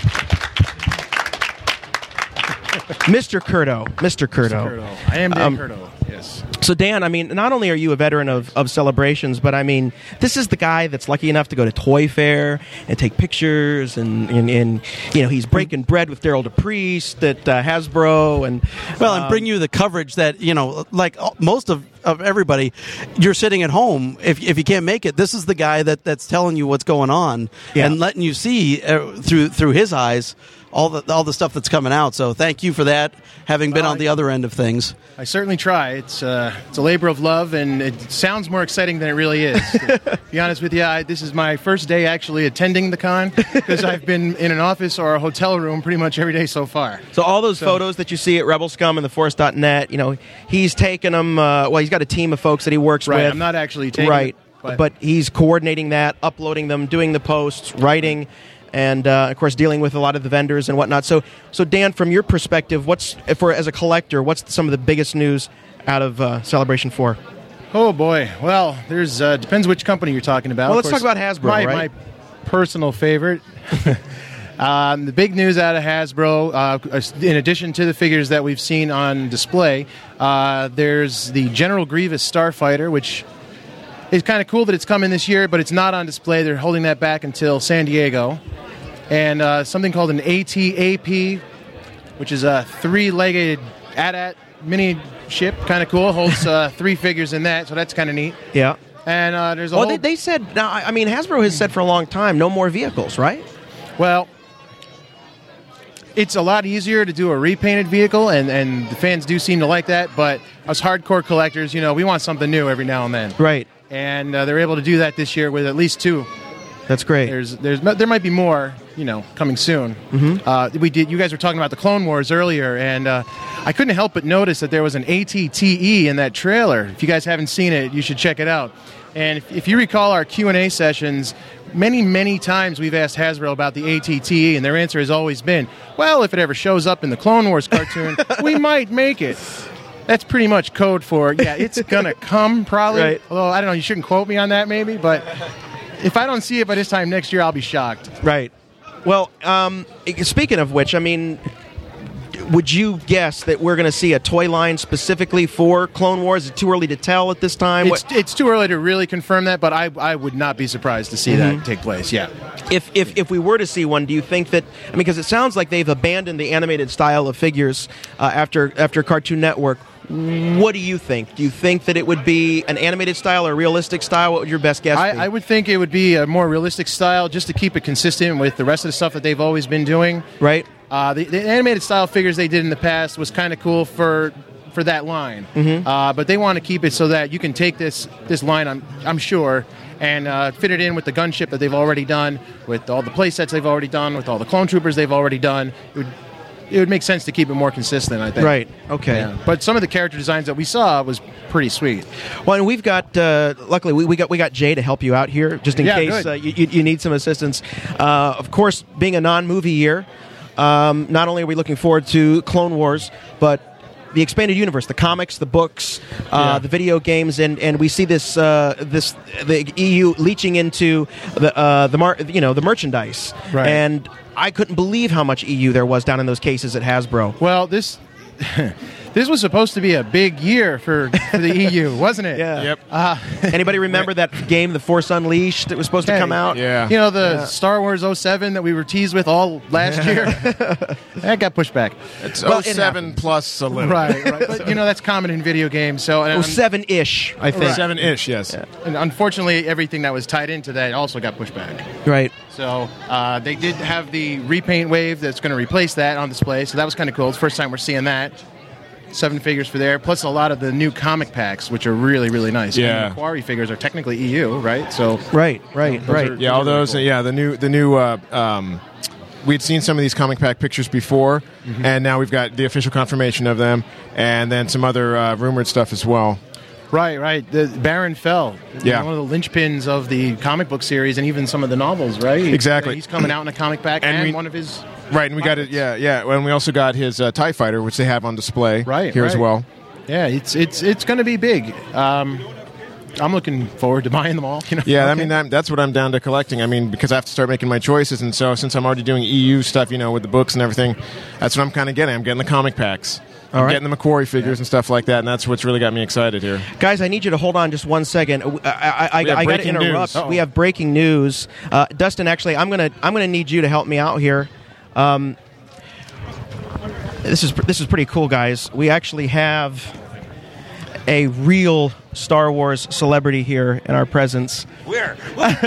Mr. Curto. Mr. Curto. I am Dan Curto, yes. So, Dan, I mean, not only are you a veteran of Celebrations, but, I mean, this is the guy that's lucky enough to go to Toy Fair and take pictures, and he's breaking bread with Daryl DePriest at Hasbro. And bring you the coverage that, like most of everybody, you're sitting at home. If you can't make it, this is the guy that's telling you what's going on and letting you see through his eyes all the stuff that's coming out. So thank you for that, having been on the other end of things. I certainly try. It's a labor of love, and it sounds more exciting than it really is. To be honest with you, this is my first day actually attending the con because I've been in an office or a hotel room pretty much every day so far. So all those photos that you see at Rebel Scum and TheForce.net, he's taking them. He's got a team of folks that he works with. I'm not actually taking it. But he's coordinating that, uploading them, doing the posts, writing, and of course dealing with a lot of the vendors and whatnot. So Dan, from your perspective, as a collector, what's some of the biggest news out of Celebration 4? Oh boy! Well, there's depends which company you're talking about. Well, let's talk about Hasbro. My personal favorite. The big news out of Hasbro, in addition to the figures that we've seen on display, there's the General Grievous Starfighter, which is kind of cool that it's coming this year, but it's not on display. They're holding that back until San Diego. And something called an AT-AP, which is a 3-legged AT-AT mini ship, kind of cool. Holds 3 figures in that, so that's kind of neat. Yeah. And there's a they said, now, I mean, Hasbro has said for a long time, no more vehicles, right? Well, it's a lot easier to do a repainted vehicle, and the fans do seem to like that, but us hardcore collectors, we want something new every now and then. Right. And they're able to do that this year with at least 2. That's great. There might be more, coming soon. Mm-hmm. You guys were talking about the Clone Wars earlier, and I couldn't help but notice that there was an AT-TE in that trailer. If you guys haven't seen it, you should check it out. And if you recall our Q&A sessions, many, many times we've asked Hasbro about the AT-TE, and their answer has always been, well, if it ever shows up in the Clone Wars cartoon, we might make it. That's pretty much code for, it's going to come probably. Right. Although, I don't know, you shouldn't quote me on that maybe, but if I don't see it by this time next year, I'll be shocked. Right. Well, speaking of which, I mean, would you guess that we're going to see a toy line specifically for Clone Wars? Is it too early to tell at this time? It's too early to really confirm that, but I would not be surprised to see that take place, yeah. If we were to see one, do you think that, because it sounds like they've abandoned the animated style of figures after Cartoon Network. What do you think? Do you think that it would be an animated style or realistic style? What would your best guess be? I would think it would be a more realistic style just to keep it consistent with the rest of the stuff that they've always been doing. Right. The animated style figures they did in the past was kind of cool for that line. But they want to keep it so that you can take this line, I'm sure, and fit it in with the gunship that they've already done, with all the play sets they've already done, with all the clone troopers they've already done. It would make sense to keep it more consistent, I think. Right, okay. Yeah. But some of the character designs that we saw was pretty sweet. Well, and we've got, luckily, we got Jay to help you out here, just in case you need some assistance. Of course, being a non-movie year, not only are we looking forward to Clone Wars, but the expanded universe, the comics, the books, the video games, and we see the EU leaching into the merchandise. Right. And I couldn't believe how much EU there was down in those cases at Hasbro. Well, this was supposed to be a big year for the EU, wasn't it? Yeah. Yep. Anybody remember that game, The Force Unleashed, that was supposed to come out? Yeah. You know, the Star Wars 07 that we we teased with all last year? That got pushed back. It's 07 plus a little. Right. But, that's common in video games. So 07-ish, I think. 7-ish, yes. Yeah. And unfortunately, everything that was tied into that also got pushed back. Right. So they did have the repaint wave that's going to replace that on display, so that was kind of cool. It's the first time we're seeing that. 7 figures for there, plus a lot of the new comic packs, which are really, really nice. Yeah. And the Quarry figures are technically EU, right? So right. All those. Really cool. The new. We'd seen some of these comic pack pictures before, and now we've got the official confirmation of them, and then some other rumored stuff as well. Right. The Baron Fell. Yeah. One of the linchpins of the comic book series and even some of the novels, right? Exactly. He's coming out in a comic pack and one of his... Right, and we got it, and we also got his TIE Fighter, which they have on display here as well. Yeah, it's going to be big. I'm looking forward to buying them all. Yeah, I mean, that's what I'm down to collecting. I mean, because I have to start making my choices, and so since I'm already doing EU stuff, with the books and everything, that's what I'm kind of getting. I'm getting the comic packs. I'm getting the McQuarrie figures and stuff like that, and that's what's really got me excited here. Guys, I need you to hold on just 1 second. I got to interrupt. We have breaking news. Dustin, actually, I'm gonna need you to help me out here. This is pretty cool, guys. We actually have a real Star Wars celebrity here in our presence. Where?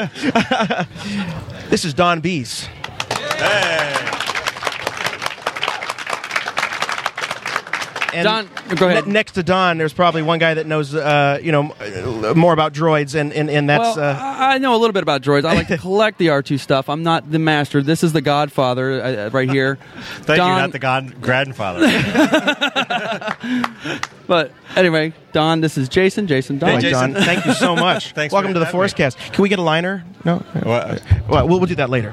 This is Don Bees. Hey. And Don, go ahead. Next to Don, there's probably one guy that knows, more about droids, and that's. Well, I know a little bit about droids. I like to collect the R2 stuff. I'm not the master. This is the Godfather right here. Thank you, not the grandfather. But anyway, Don, this is Jason. Don. Hey, Jason. Don, thank you so much. Thanks. Welcome to the Forcecast. Can we get a liner? No. Well, we'll do that later.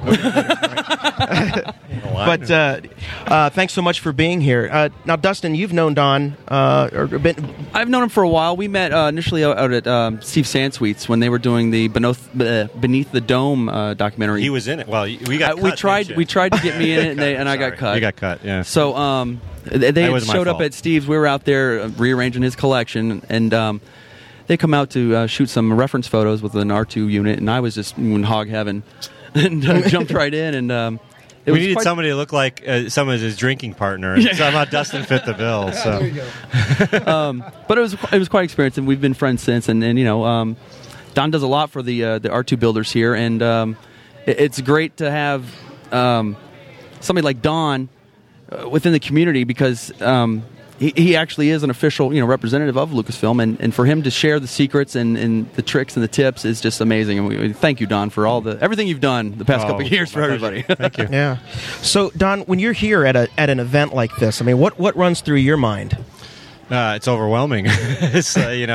But thanks so much for being here. Now, Dustin, you've known Don. I've known him for a while. We met initially out at Steve Sansweet's when they were doing the Beneath the Dome documentary. He was in it. Well, we got cut, we tried to get me in it, and I got cut. You got cut, yeah. So they had showed up at Steve's. We were out there rearranging his collection, and they come out to shoot some reference photos with an R2 unit, and I was just in hog heaven and jumped right in. And we needed somebody to look like someone as his drinking partner. So somehow Dustin fit the bill. So, there you go. But it was quite an experience, and we've been friends since. And Don does a lot for the R2 builders here, and it's great to have somebody like Don within the community, because he actually is an official representative of Lucasfilm, and for him to share the secrets and the tricks and the tips is just amazing. And we thank you, Don, for everything you've done the past couple of years for everybody. Thank you. Yeah. So, Don, when you're here at an event like this, I mean, what runs through your mind? It's overwhelming. It's I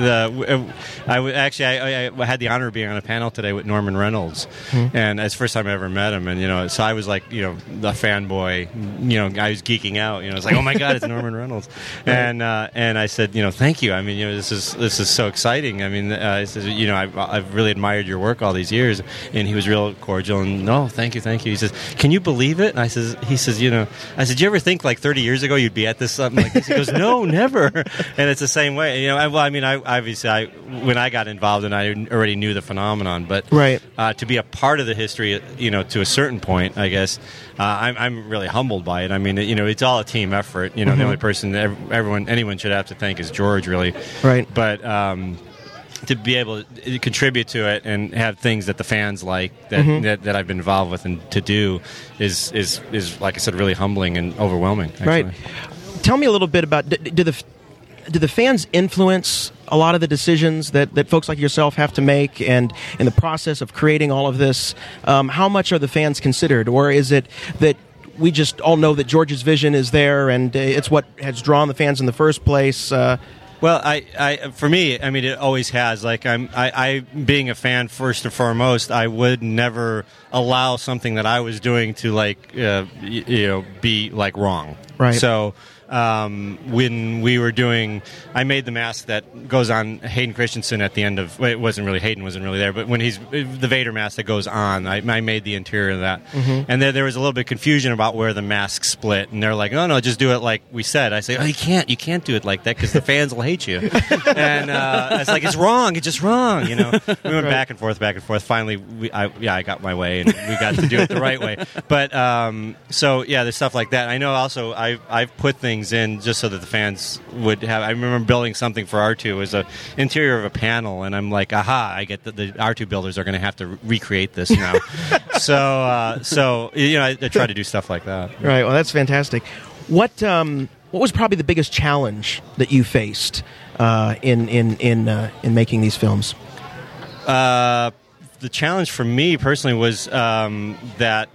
had the honor of being on a panel today with Norman Reynolds, and it's the first time I ever met him. And so I was like, the fanboy, I was geeking out. It's like, oh my God, it's Norman Reynolds, and I said, thank you. I mean, this is so exciting. I mean, I said, I've really admired your work all these years, and he was real cordial. And no, thank you. He says, can you believe it? And he says, I said, do you ever think like 30 years ago you'd be at this something like this? He goes, no, never. And it's the same way. Obviously, when I got involved, and I already knew the phenomenon, but to be a part of the history, to a certain point, I guess, I'm really humbled by it. I mean, it's all a team effort. The only person anyone should have to thank is George, really. Right. But to be able to contribute to it and have things that the fans like that I've been involved with and to do is like I said, really humbling and overwhelming. Actually. Right. Tell me a little bit about do the fans influence a lot of the decisions that folks like yourself have to make, and in the process of creating all of this, how much are the fans considered, or is it that we just all know that George's vision is there and it's what has drawn the fans in the first place? Well, for me, I mean, it always has. Like, I being a fan first and foremost, I would never allow something that I was doing to be like wrong. Right. So. When we were doing, I made the mask that goes on Hayden Christensen at the end of. Well, it wasn't really Hayden wasn't really there, but when he's the Vader mask that goes on, I made the interior of that, and there was a little bit of confusion about where the mask split, and they're like, "Oh no, just do it like we said." I say, "Oh, you can't do it like that because the fans will hate you," and it's like it's wrong, it's just wrong, We went back and forth. Finally, I got my way, and we got to do it the right way. But so yeah, there's stuff like that. I know also I've put things in just so that the fans would have. I remember building something for R2. It was an interior of a panel, and I'm like, aha, I get that the R2 builders are going to have to recreate this now. so I try to do stuff like that. Right. Well, that's fantastic. What was probably the biggest challenge that you faced in making these films? The challenge for me personally was that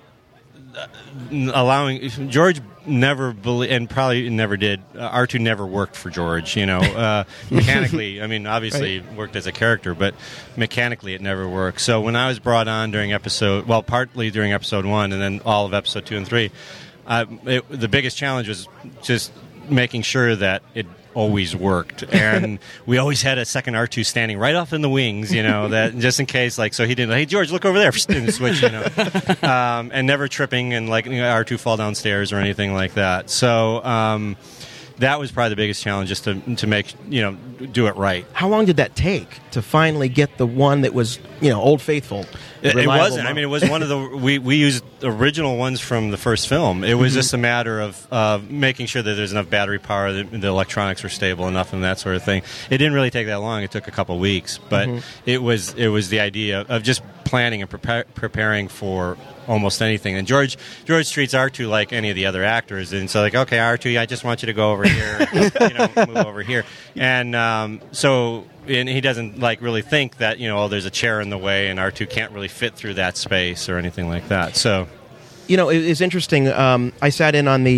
allowing George never believed, and probably never did. R2 never worked for George. Mechanically. I mean, obviously it worked as a character, but mechanically it never worked. So when I was brought on partly during episode 1, and then all of episode 2 and 3, the biggest challenge was just making sure that it always worked, and we always had a second R2 standing right off in the wings, that just in case, so he didn't. Hey George, look over there, in the switch, and never tripping and R2 fall downstairs or anything like that. So that was probably the biggest challenge, just to make do it right. How long did that take to finally get the one that was Old Faithful? It wasn't. I mean, it was one of the we used original ones from the first film. It was just a matter of making sure that there's enough battery power, that the electronics were stable enough, and that sort of thing. It didn't really take that long. It took a couple weeks, but it was the idea of just planning and preparing for almost anything. And George treats R2 like any of the other actors, and so okay, R2, I just want you to go over here, move over here, and and he doesn't really think that there's a chair in the way and R2 can't really fit through that space or anything like that. So it's interesting. I sat in on the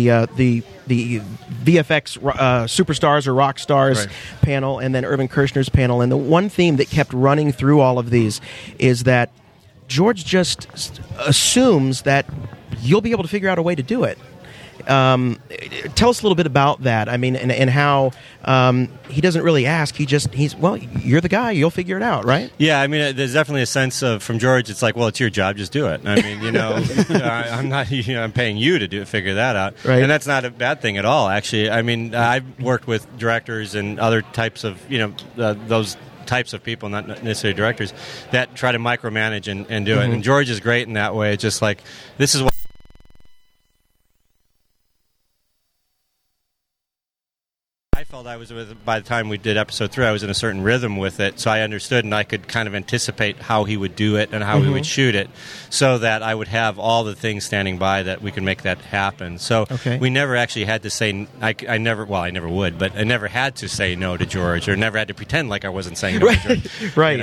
VFX Superstars or Rock Stars panel, and then Irvin Kershner's panel, and the one theme that kept running through all of these is that George just assumes that you'll be able to figure out a way to do it. Tell us a little bit about that. I mean, and how he doesn't really ask. You're the guy. You'll figure it out, right? Yeah, I mean, there's definitely a sense of, from George, it's like, well, it's your job, just do it. I mean, I'm not, I'm paying you to figure that out. Right. And that's not a bad thing at all, actually. I mean, I've worked with directors and other types of, those types of people, not necessarily directors, that try to micromanage and do it. And George is great in that way. It's just like, this is what I felt I was with. By the time we did episode 3, I was in a certain rhythm with it, so I understood and I could kind of anticipate how he would do it and how he would shoot it, so that I would have all the things standing by that we could make that happen. So we never actually had to say, I never would, but I never had to say no to George, or never had to pretend like I wasn't saying no to George. Right.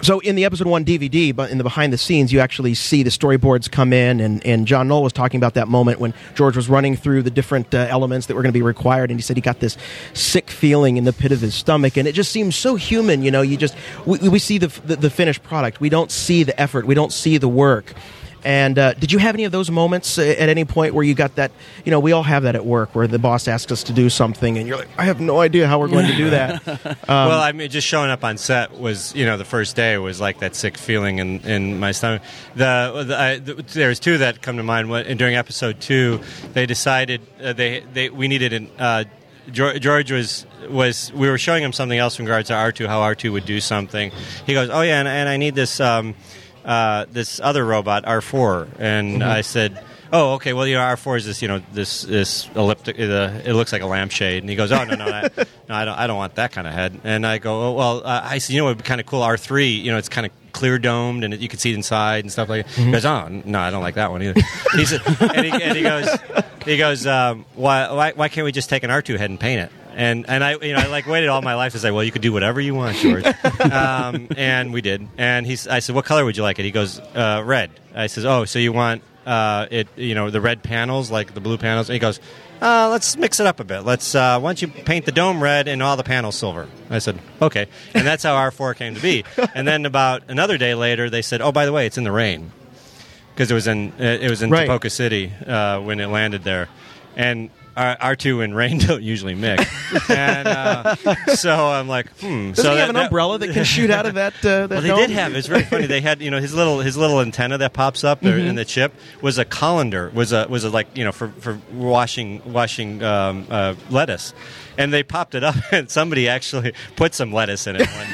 So in the episode 1 DVD, but in the behind the scenes, you actually see the storyboards come in, and John Knoll was talking about that moment when George was running through the different elements that were going to be required, and he said he got this sick feeling in the pit of his stomach, and it just seems so human. You know, we see the finished product. We don't see the effort. We don't see the work. And did you have any of those moments at any point where you got that? You know, we all have that at work where the boss asks us to do something, and you're like, I have no idea how we're going to do that. Well, I mean, just showing up on set was, the first day was like that sick feeling in my stomach. There's two that come to mind. During episode 2, they decided we needed George was we were showing him something else in regards to R2, how R2 would do something. He goes, oh yeah, and I need this. This other robot, R4, and I said, "Oh, okay. Well, R4 is this elliptic. It looks like a lampshade." And he goes, "Oh, no, I don't want that kind of head." And I go, "Oh, well," I said, "It would be kind of cool. R3, it's kind of clear domed and you can see it inside and stuff like that." He goes, "Oh, no, I don't like that one either." He said, he goes, "Why can't we just take an R2 head and paint it?" And I waited all my life to say, well, you could do whatever you want, George. And we did. And I said, what color would you like it? He goes, red. I says, oh, so you want the red panels, like the blue panels? And he goes, let's mix it up a bit. Why don't you paint the dome red and all the panels silver? I said, okay. And that's how R4 came to be. And then about another day later, they said, oh, by the way, it's in the rain. Because it was in right. Topeka City when it landed there. And R2 and rain don't usually mix. And so I'm like, Does he have an umbrella that can shoot out of that well, they dome? did have. It's very funny. They had, his little antenna that pops up there in the chip was a colander, was a for washing lettuce. And they popped it up, and somebody actually put some lettuce in it one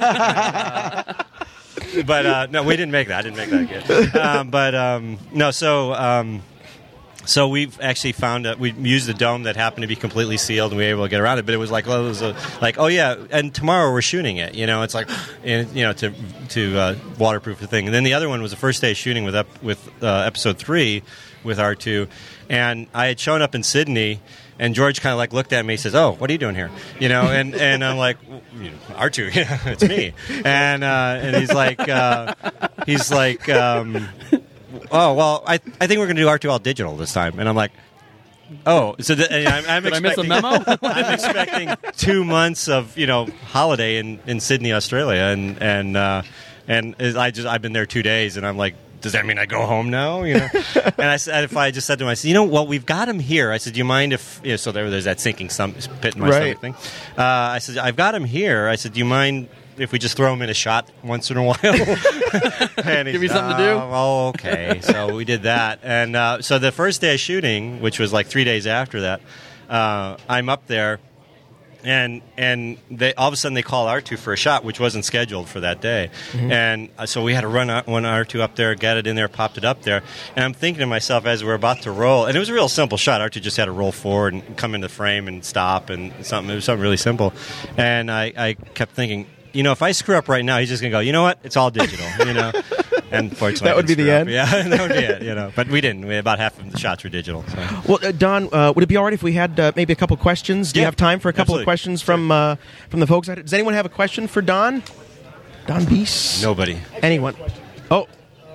day. But no, we didn't make that. I didn't make that yet. So we've actually found that we used a dome that happened to be completely sealed, and we were able to get around it. But it was like, oh yeah, and tomorrow we're shooting it. It's like, to waterproof the thing. And then the other one was the first day of shooting with episode 3 with R2, and I had shown up in Sydney. And George kind of looked at me. He says, "Oh, what are you doing here?" And I'm like, "R2, it's me." And he's like, oh, well, I think we're going to do R2 all digital this time. And I'm like, oh, so I'm Did I miss a memo? I'm expecting 2 months of holiday in Sydney, Australia, and I've been there 2 days, and I'm like, does that mean I go home now? And I said, if I just said to him, I said, well, we've got him here. I said, do you mind if so there's that sinking pit in my stomach thing. I said, I've got him here. I said, do you mind if we just throw him in a shot once in a while? And give you something to do? Oh, okay. So we did that. And so the first day of shooting, which was like 3 days after that, I'm up there, and they all of a sudden they call R2 for a shot, which wasn't scheduled for that day. And so we had to run one R2 up there, get it in there, popped it up there. And I'm thinking to myself as we're about to roll, and it was a real simple shot. R2 just had to roll forward and come into frame and stop, and it was something really simple. And I kept thinking, if I screw up right now, he's just going to go, you know what? It's all digital, And fortunately, that would be the end. Yeah, that would be it. But we didn't. About half of the shots were digital. So. Well, Don, would it be all right if we had maybe a couple questions? Do you have time for a couple of questions from the folks? Does anyone have a question for Don? Don Bies? Nobody. Anyone? Oh.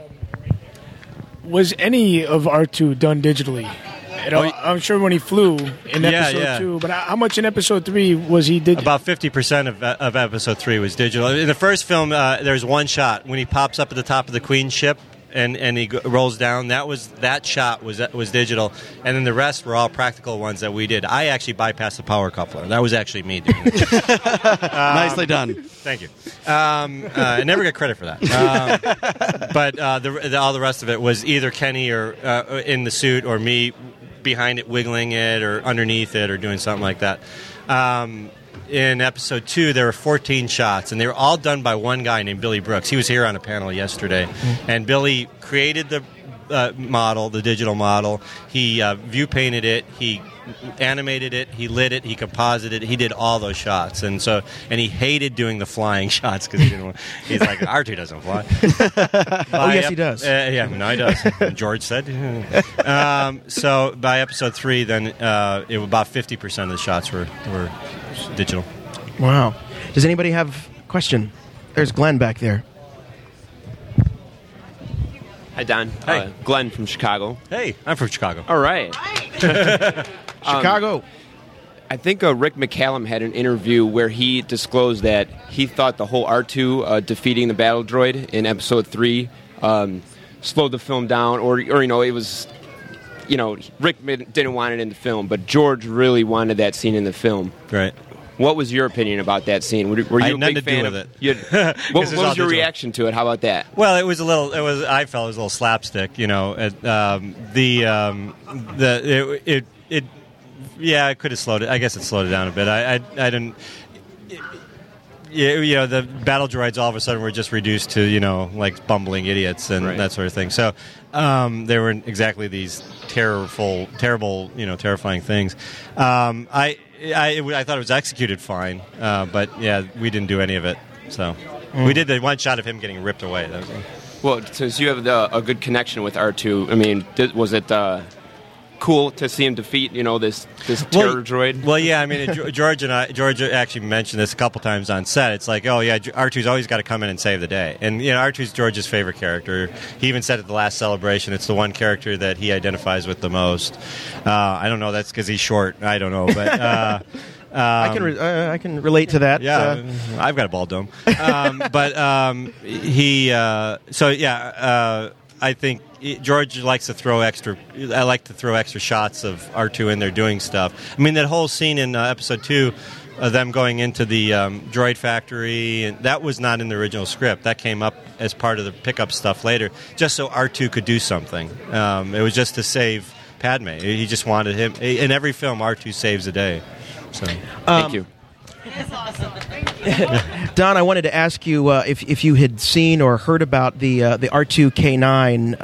Was any of R2 done digitally? I'm sure when he flew in episode 2, but how much in episode 3 was he digital? About 50% of episode 3 was digital. In the first film, there's one shot when he pops up at the top of the Queen ship and he rolls down. That shot was digital, and then the rest were all practical ones that we did. I actually bypassed the power coupler. That was actually me doing it. Nicely done. Thank you. I never get credit for that. But all the rest of it was either Kenny or in the suit or me behind it, wiggling it or underneath it or doing something like that. In episode 2, there were 14 shots, and they were all done by one guy named Billy Brooks. He was here on a panel yesterday, and Billy created the model, the digital model. He view painted it. He animated it. He lit it. He composited it. He did all those shots, and he hated doing the flying shots because he didn't want. He's like, R2 doesn't fly. Oh yes, he does. Yeah, no, he does. George said. So by episode 3, then about 50% of the shots were digital. Wow. Does anybody have a question? There's Glenn back there. Hi, Don. Hey. Glenn from Chicago. Hey, I'm from Chicago. All right. Chicago. I think Rick McCallum had an interview where he disclosed that he thought the whole R2 defeating the battle droid in Episode 3 slowed the film down, or it was, Rick didn't want it in the film, but George really wanted that scene in the film. Right. What was your opinion about that scene? Were you a big fan of it? What was your reaction to it? How about that? Well, I felt it was a little slapstick. Yeah, it could have slowed it. I guess it slowed it down a bit. I didn't. The battle droids all of a sudden were just reduced to like bumbling idiots and that sort of thing. So they weren't exactly these terrible, terrifying things. I thought it was executed fine, but yeah, we didn't do any of it. So we did the one shot of him getting ripped away. That was well, since you have a good connection with R2, I mean, was it cool to see him defeat, this terror droid? Well, yeah, I mean, George actually mentioned this a couple times on set. It's like, oh yeah, R2's always got to come in and save the day, and R2's George's favorite character. He even said at the last celebration, it's the one character that he identifies with the most. I don't know, that's because he's short. I don't know, but. I can relate to that. Yeah, I've got a bald dome, I think George likes to throw extra. I like to throw extra shots of R2 in there doing stuff. I mean, that whole scene in Episode 2, them going into the droid factory, and that was not in the original script. That came up as part of the pickup stuff later, just so R2 could do something. It was just to save Padme. He just wanted him. In every film, R2 saves a day. So, thank you. It is awesome. Don, I wanted to ask you if you had seen or heard about the R2K9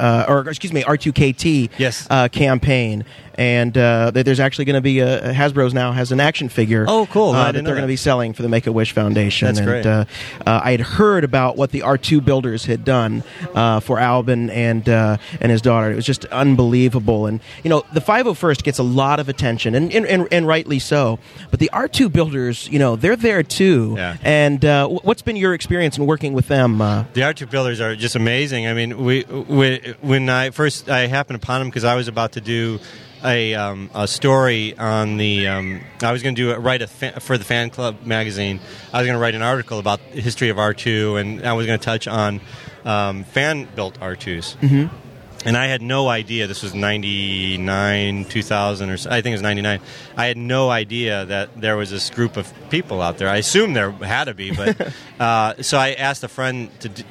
R2KT campaign, and there's actually going to be Hasbro's now has an action figure. Oh, cool! That they're going to be selling for the Make-A-Wish Foundation. That's great. I had heard about what the R2 builders had done for Albin and his daughter. It was just unbelievable, and the 501st gets a lot of attention, and rightly so. But the R2 builders, they're there too. Yeah. And what's been your experience in working with them? The R2 builders are just amazing. I mean, when I happened upon them because I was about to do a story on the. I was going to for the Fan Club magazine. I was going to write an article about the history of R2, and I was going to touch on fan-built R2s. Mm-hmm. And I had no idea, this was 99, 2000, or I think it was 99. I had no idea that there was this group of people out there. I assumed there had to be, but so I asked a friend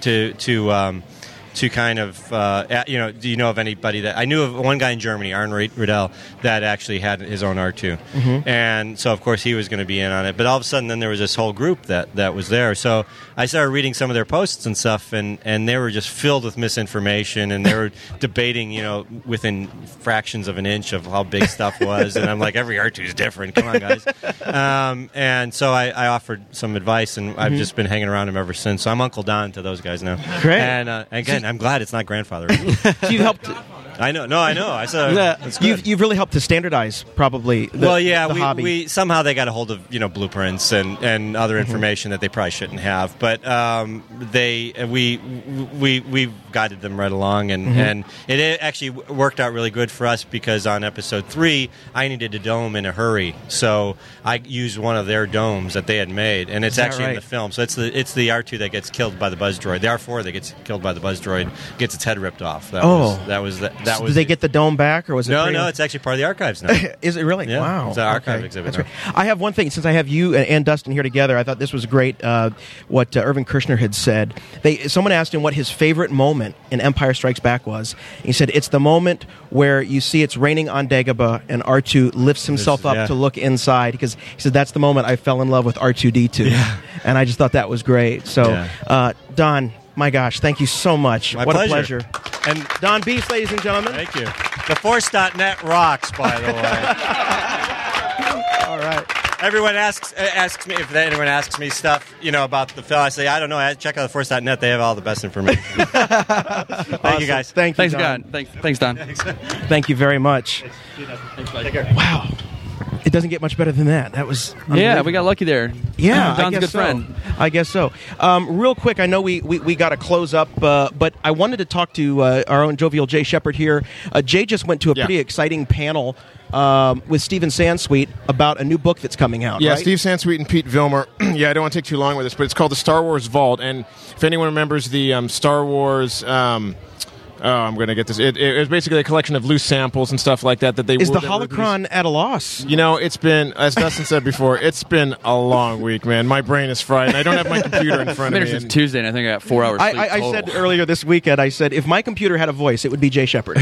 to kind of, do you know of anybody that... I knew of one guy in Germany, Arne Riedel, that actually had his own R2. Mm-hmm. And so, of course, he was going to be in on it. But all of a sudden, then there was this whole group that was there. So I started reading some of their posts and stuff, and they were just filled with misinformation, and they were debating, within fractions of an inch of how big stuff was. And I'm like, every R2 is different. Come on, guys. And so I offered some advice, and I've just been hanging around him ever since. So I'm Uncle Don to those guys now. Great. And again, I'm glad it's not grandfather. You helped. I know. No, I know. I said you've really helped to standardize probably. The hobby. We somehow they got a hold of blueprints and other information that they probably shouldn't have, but we guided them right along, and it actually worked out really good for us because on Episode 3 I needed a dome in a hurry, so I used one of their domes that they had made, and it's actually in the film. So it's the R2 that gets killed by the Buzz Droid. The R4 that gets killed by the Buzz Droid gets its head ripped off. That was. Did they get the dome back, or was it? No, it's actually part of the archives now. Is it really? Yeah, Wow, it's an archive exhibit. That's right. I have one thing. Since I have you and Dustin here together, I thought this was great. What Irvin Kershner had said. Someone asked him what his favorite moment in Empire Strikes Back was. He said it's the moment where you see it's raining on Dagobah and R2 lifts himself up to look inside, because he said that's the moment I fell in love with R2-D2, and I just thought that was great. So, Don. My gosh, thank you so much. What a pleasure. And Don Beast, ladies and gentlemen. Thank you. TheForce.net rocks, by the way. All right. Everyone asks me, if anyone asks me stuff, about the film, I say, I don't know, check out TheForce.net. They have all the best information. Thank you, guys. Thank you, Thanks, Don. Thanks, Don. Thank you very much. Thanks, Wow. It doesn't get much better than that. That was Yeah, we got lucky there. Yeah, Don's I a guess good friend. I guess so. Real quick, I know we got to close up, but I wanted to talk to our own jovial Jay Shepard here. Jay just went to a pretty exciting panel with Steven Sansweet about a new book that's coming out. Yeah, right? Steve Sansweet and Pete Vilmer. Yeah, I don't want to take too long with this, but it's called the Star Wars Vault. And if anyone remembers the Star Wars... I'm going to get this. It was basically a collection of loose samples and stuff like that. Is the holocron at a loss? You know, it's been, as Dustin said before, it's been a long week, man. My brain is fried, and I don't have my computer in front of me. Since Tuesday, and I think I got 4 hours sleep I total. said earlier this weekend, I said, if my computer had a voice, it would be Jay Shepard.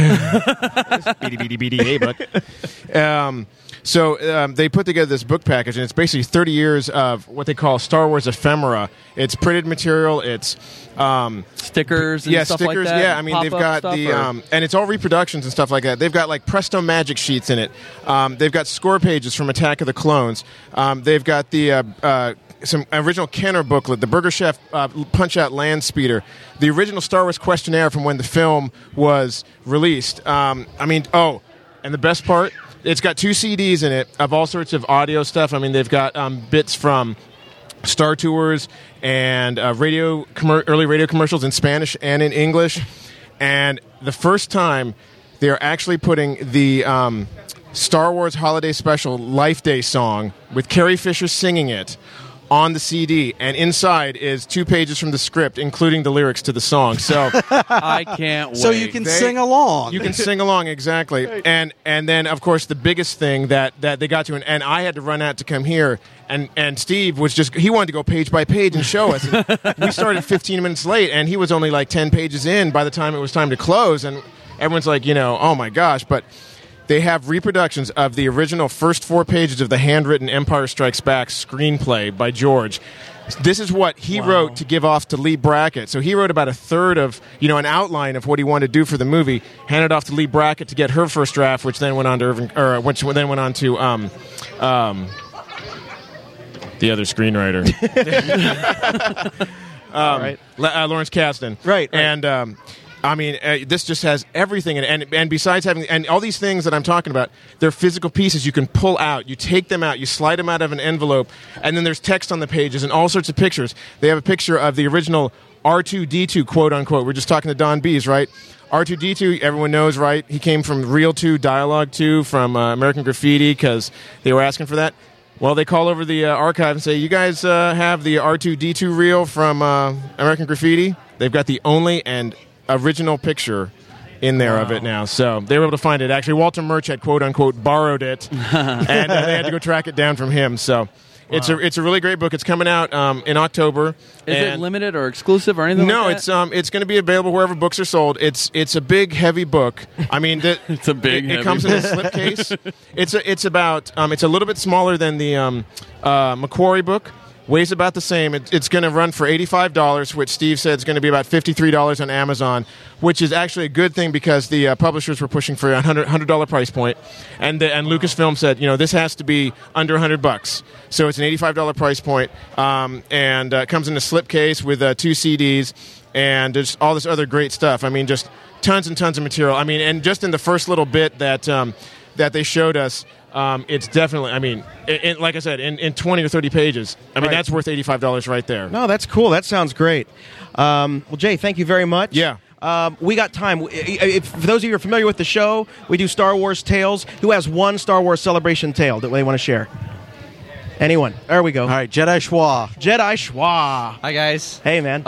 Hey, bud. So they put together this book package, and it's basically 30 years of what they call Star Wars ephemera. It's printed material. It's stickers and stuff like that? Yeah, I mean, they've got Pop-up the stuff, and it's all reproductions and stuff like that. They've got like Presto Magic sheets in it. They've got score pages from Attack of the Clones. They've got the some original Kenner booklet, the Burger Chef Punch-Out Land Speeder, the original Star Wars questionnaire from when the film was released. And the best part, it's got 2 CDs in it of all sorts of audio stuff. I mean, they've got bits from Star Tours and early radio commercials in Spanish and in English. And the first time they're actually putting the Star Wars Holiday Special Life Day song with Carrie Fisher singing it on the CD, and inside is 2 pages from the script, including the lyrics to the song. So I can't wait. So you can sing along. You can sing along, exactly. And then, of course, the biggest thing that they got to, and I had to run out to come here, and Steve was he wanted to go page by page and show us. And we started 15 minutes late, and he was only like 10 pages in by the time it was time to close, and everyone's like, oh my gosh, but... They have reproductions of the original first 4 pages of the handwritten Empire Strikes Back screenplay by George. This is what he wrote to give off to Lee Brackett. So he wrote about a third of, an outline of what he wanted to do for the movie, handed off to Lee Brackett to get her first draft, which then went on to the other screenwriter, Lawrence Kasdan. Right. And this just has everything, and besides having and all these things that I'm talking about, they're physical pieces you can pull out. You take them out, you slide them out of an envelope, and then there's text on the pages and all sorts of pictures. They have a picture of the original R2-D2, quote unquote. We're just talking to Don Bees, right? R2-D2, everyone knows, right? He came from Reel 2, Dialogue 2, from American Graffiti, because they were asking for that. Well, they call over the archive and say, you guys have the R2-D2 reel from American Graffiti? They've got the only and original picture in there of it now, so they were able to find it. Actually, Walter Murch had quote unquote borrowed it, and they had to go track it down from him. So it's a really great book. It's coming out in October. Is it limited or exclusive or anything? No, like that? it's going to be available wherever books are sold. It's a big heavy book. I mean, it's a big. It comes in a slipcase. It's a little bit smaller than the Macquarie book. Weighs about the same. It's going to run for $85, which Steve said is going to be about $53 on Amazon, which is actually a good thing because the publishers were pushing for a $100 price point, and Lucasfilm said, this has to be under $100. So it's an $85 price point, and it comes in a slipcase with 2 CDs, and there's all this other great stuff. I mean, just tons and tons of material. I mean, and just in the first little bit that they showed us. It's definitely, like I said, in 20 or 30 pages. That's worth $85 right there. No, that's cool. That sounds great. Well, Jay, thank you very much. Yeah. We got time. For those of you who are familiar with the show, we do Star Wars Tales. Who has one Star Wars Celebration tale that they want to share? Anyone? There we go. All right, Jedi Schwa. Hi, guys. Hey, man.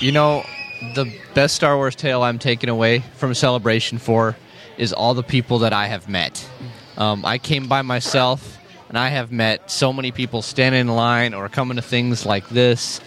The best Star Wars tale I'm taking away from Celebration 4 is all the people that I have met. I came by myself, and I have met so many people standing in line or coming to things like this.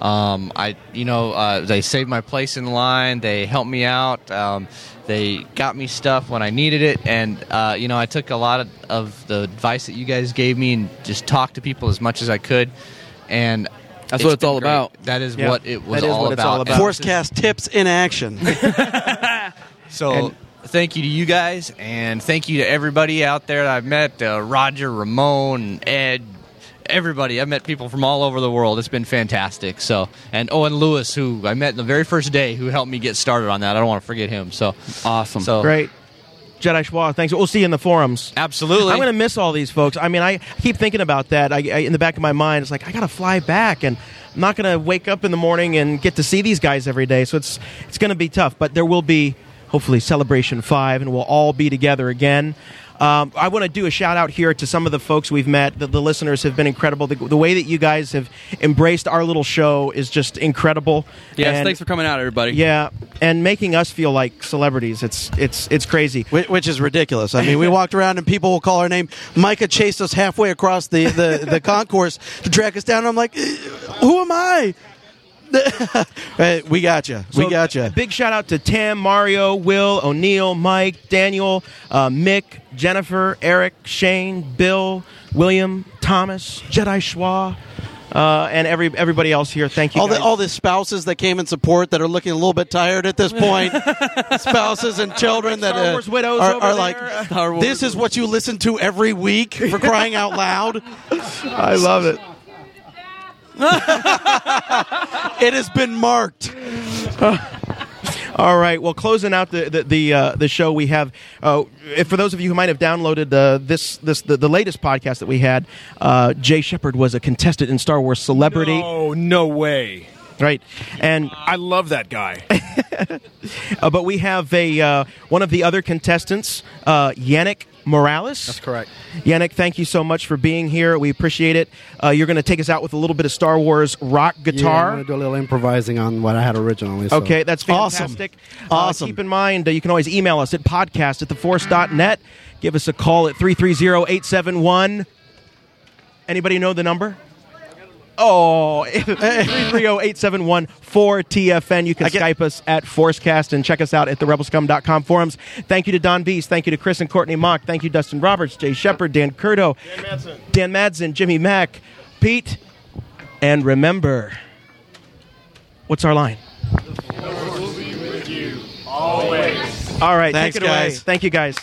They saved my place in line. They helped me out. They got me stuff when I needed it. And, I took a lot of the advice that you guys gave me and just talked to people as much as I could. And that's what it's all great. about. That is what it was all about. Forcecast tips in action. Thank you to you guys, and thank you to everybody out there that I've met, Roger, Ramon, Ed, everybody. I've met people from all over the world. It's been fantastic. And Owen Lewis, who I met the very first day, who helped me get started on that. I don't want to forget him. So awesome. Great. Jedi Schwa, thanks. We'll see you in the forums. Absolutely. I'm going to miss all these folks. I mean, I keep thinking about that. I in the back of my mind, it's like, I got to fly back, and I'm not going to wake up in the morning and get to see these guys every day, so it's going to be tough. But there will be, hopefully, Celebration 5, and we'll all be together again. I want to do a shout-out here to some of the folks we've met. The listeners have been incredible. The way that you guys have embraced our little show is just incredible. Yes, thanks for coming out, everybody. Yeah, and making us feel like celebrities. It's crazy. Which is ridiculous. I mean, we walked around and people will call our name. Micah chased us halfway across the concourse to track us down. And I'm like, who am I? We got you. We got you. Big shout out to Tim, Mario, Will, O'Neill, Mike, Daniel, Mick, Jennifer, Eric, Shane, Bill, William, Thomas, Jedi Schwa, and everybody else here. Thank you. All the spouses that came in support that are looking a little bit tired at this point. Spouses and children that Star Wars widows are like, this is what you listen to every week, for crying out loud. I love it. It has been marked. All right. Well, closing out the show, we have for those of you who might have downloaded the latest podcast that we had, Jay Shepard was a contestant in Star Wars Celebrity. No way. Right, and I love that guy. But we have one of the other contestants, Yannick Morales. That's correct. Yannick, thank you so much for being here. We appreciate it. You're going to take us out with a little bit of Star Wars rock guitar. Yeah, I'm going to do a little improvising on what I had originally. So. Okay, that's fantastic. Awesome. Keep in mind, you can always email us at podcast@theforce.net. Give us a call at 330-871. Anybody know the number? Oh, 330-871-4TFN. You can Skype us at ForceCast and check us out at therebelscum.com forums. Thank you to Don Beast. Thank you to Chris and Courtney Mock. Thank you, Dustin Roberts, Jay Shepard, Dan Curto, Dan Madsen, Jimmy Mack, Pete. And remember, what's our line? Always. All right, thanks, take it away. guys. Thank you, guys.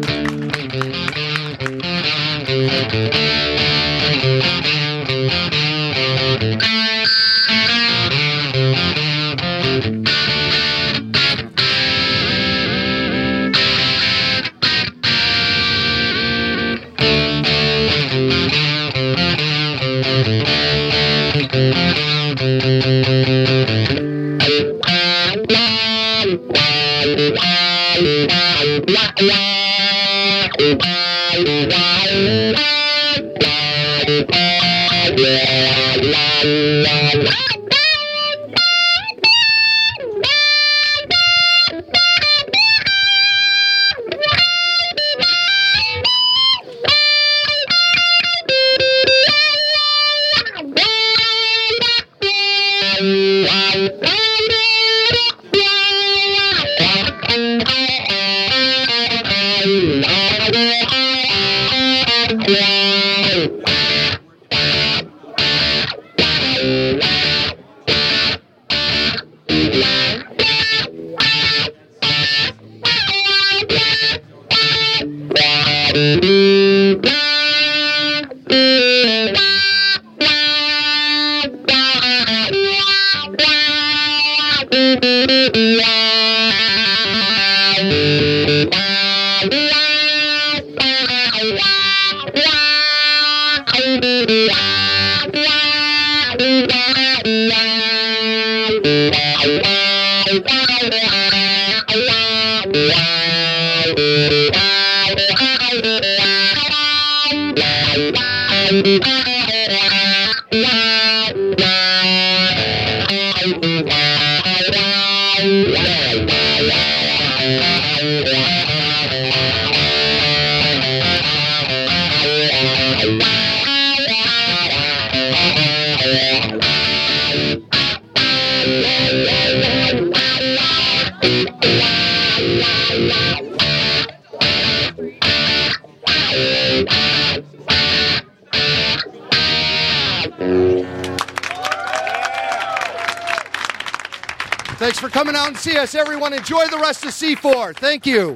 Thanks for coming out and see us, everyone. Enjoy the rest of C4. Thank you.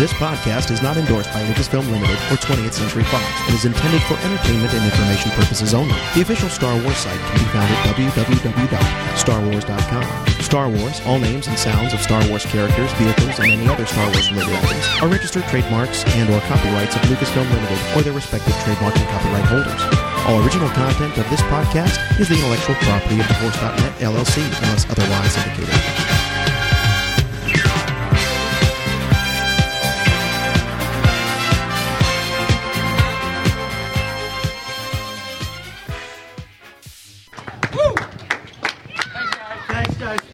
This podcast is not endorsed by Lucasfilm Limited or 20th Century Fox and is intended for entertainment and information purposes only. The official Star Wars site can be found at www.starwars.com. Star Wars, all names and sounds of Star Wars characters, vehicles, and any other Star Wars-related items are registered trademarks and/or copyrights of Lucasfilm Limited or their respective trademark and copyright holders. All original content of this podcast is the intellectual property of TheHorse.net, LLC, unless otherwise indicated.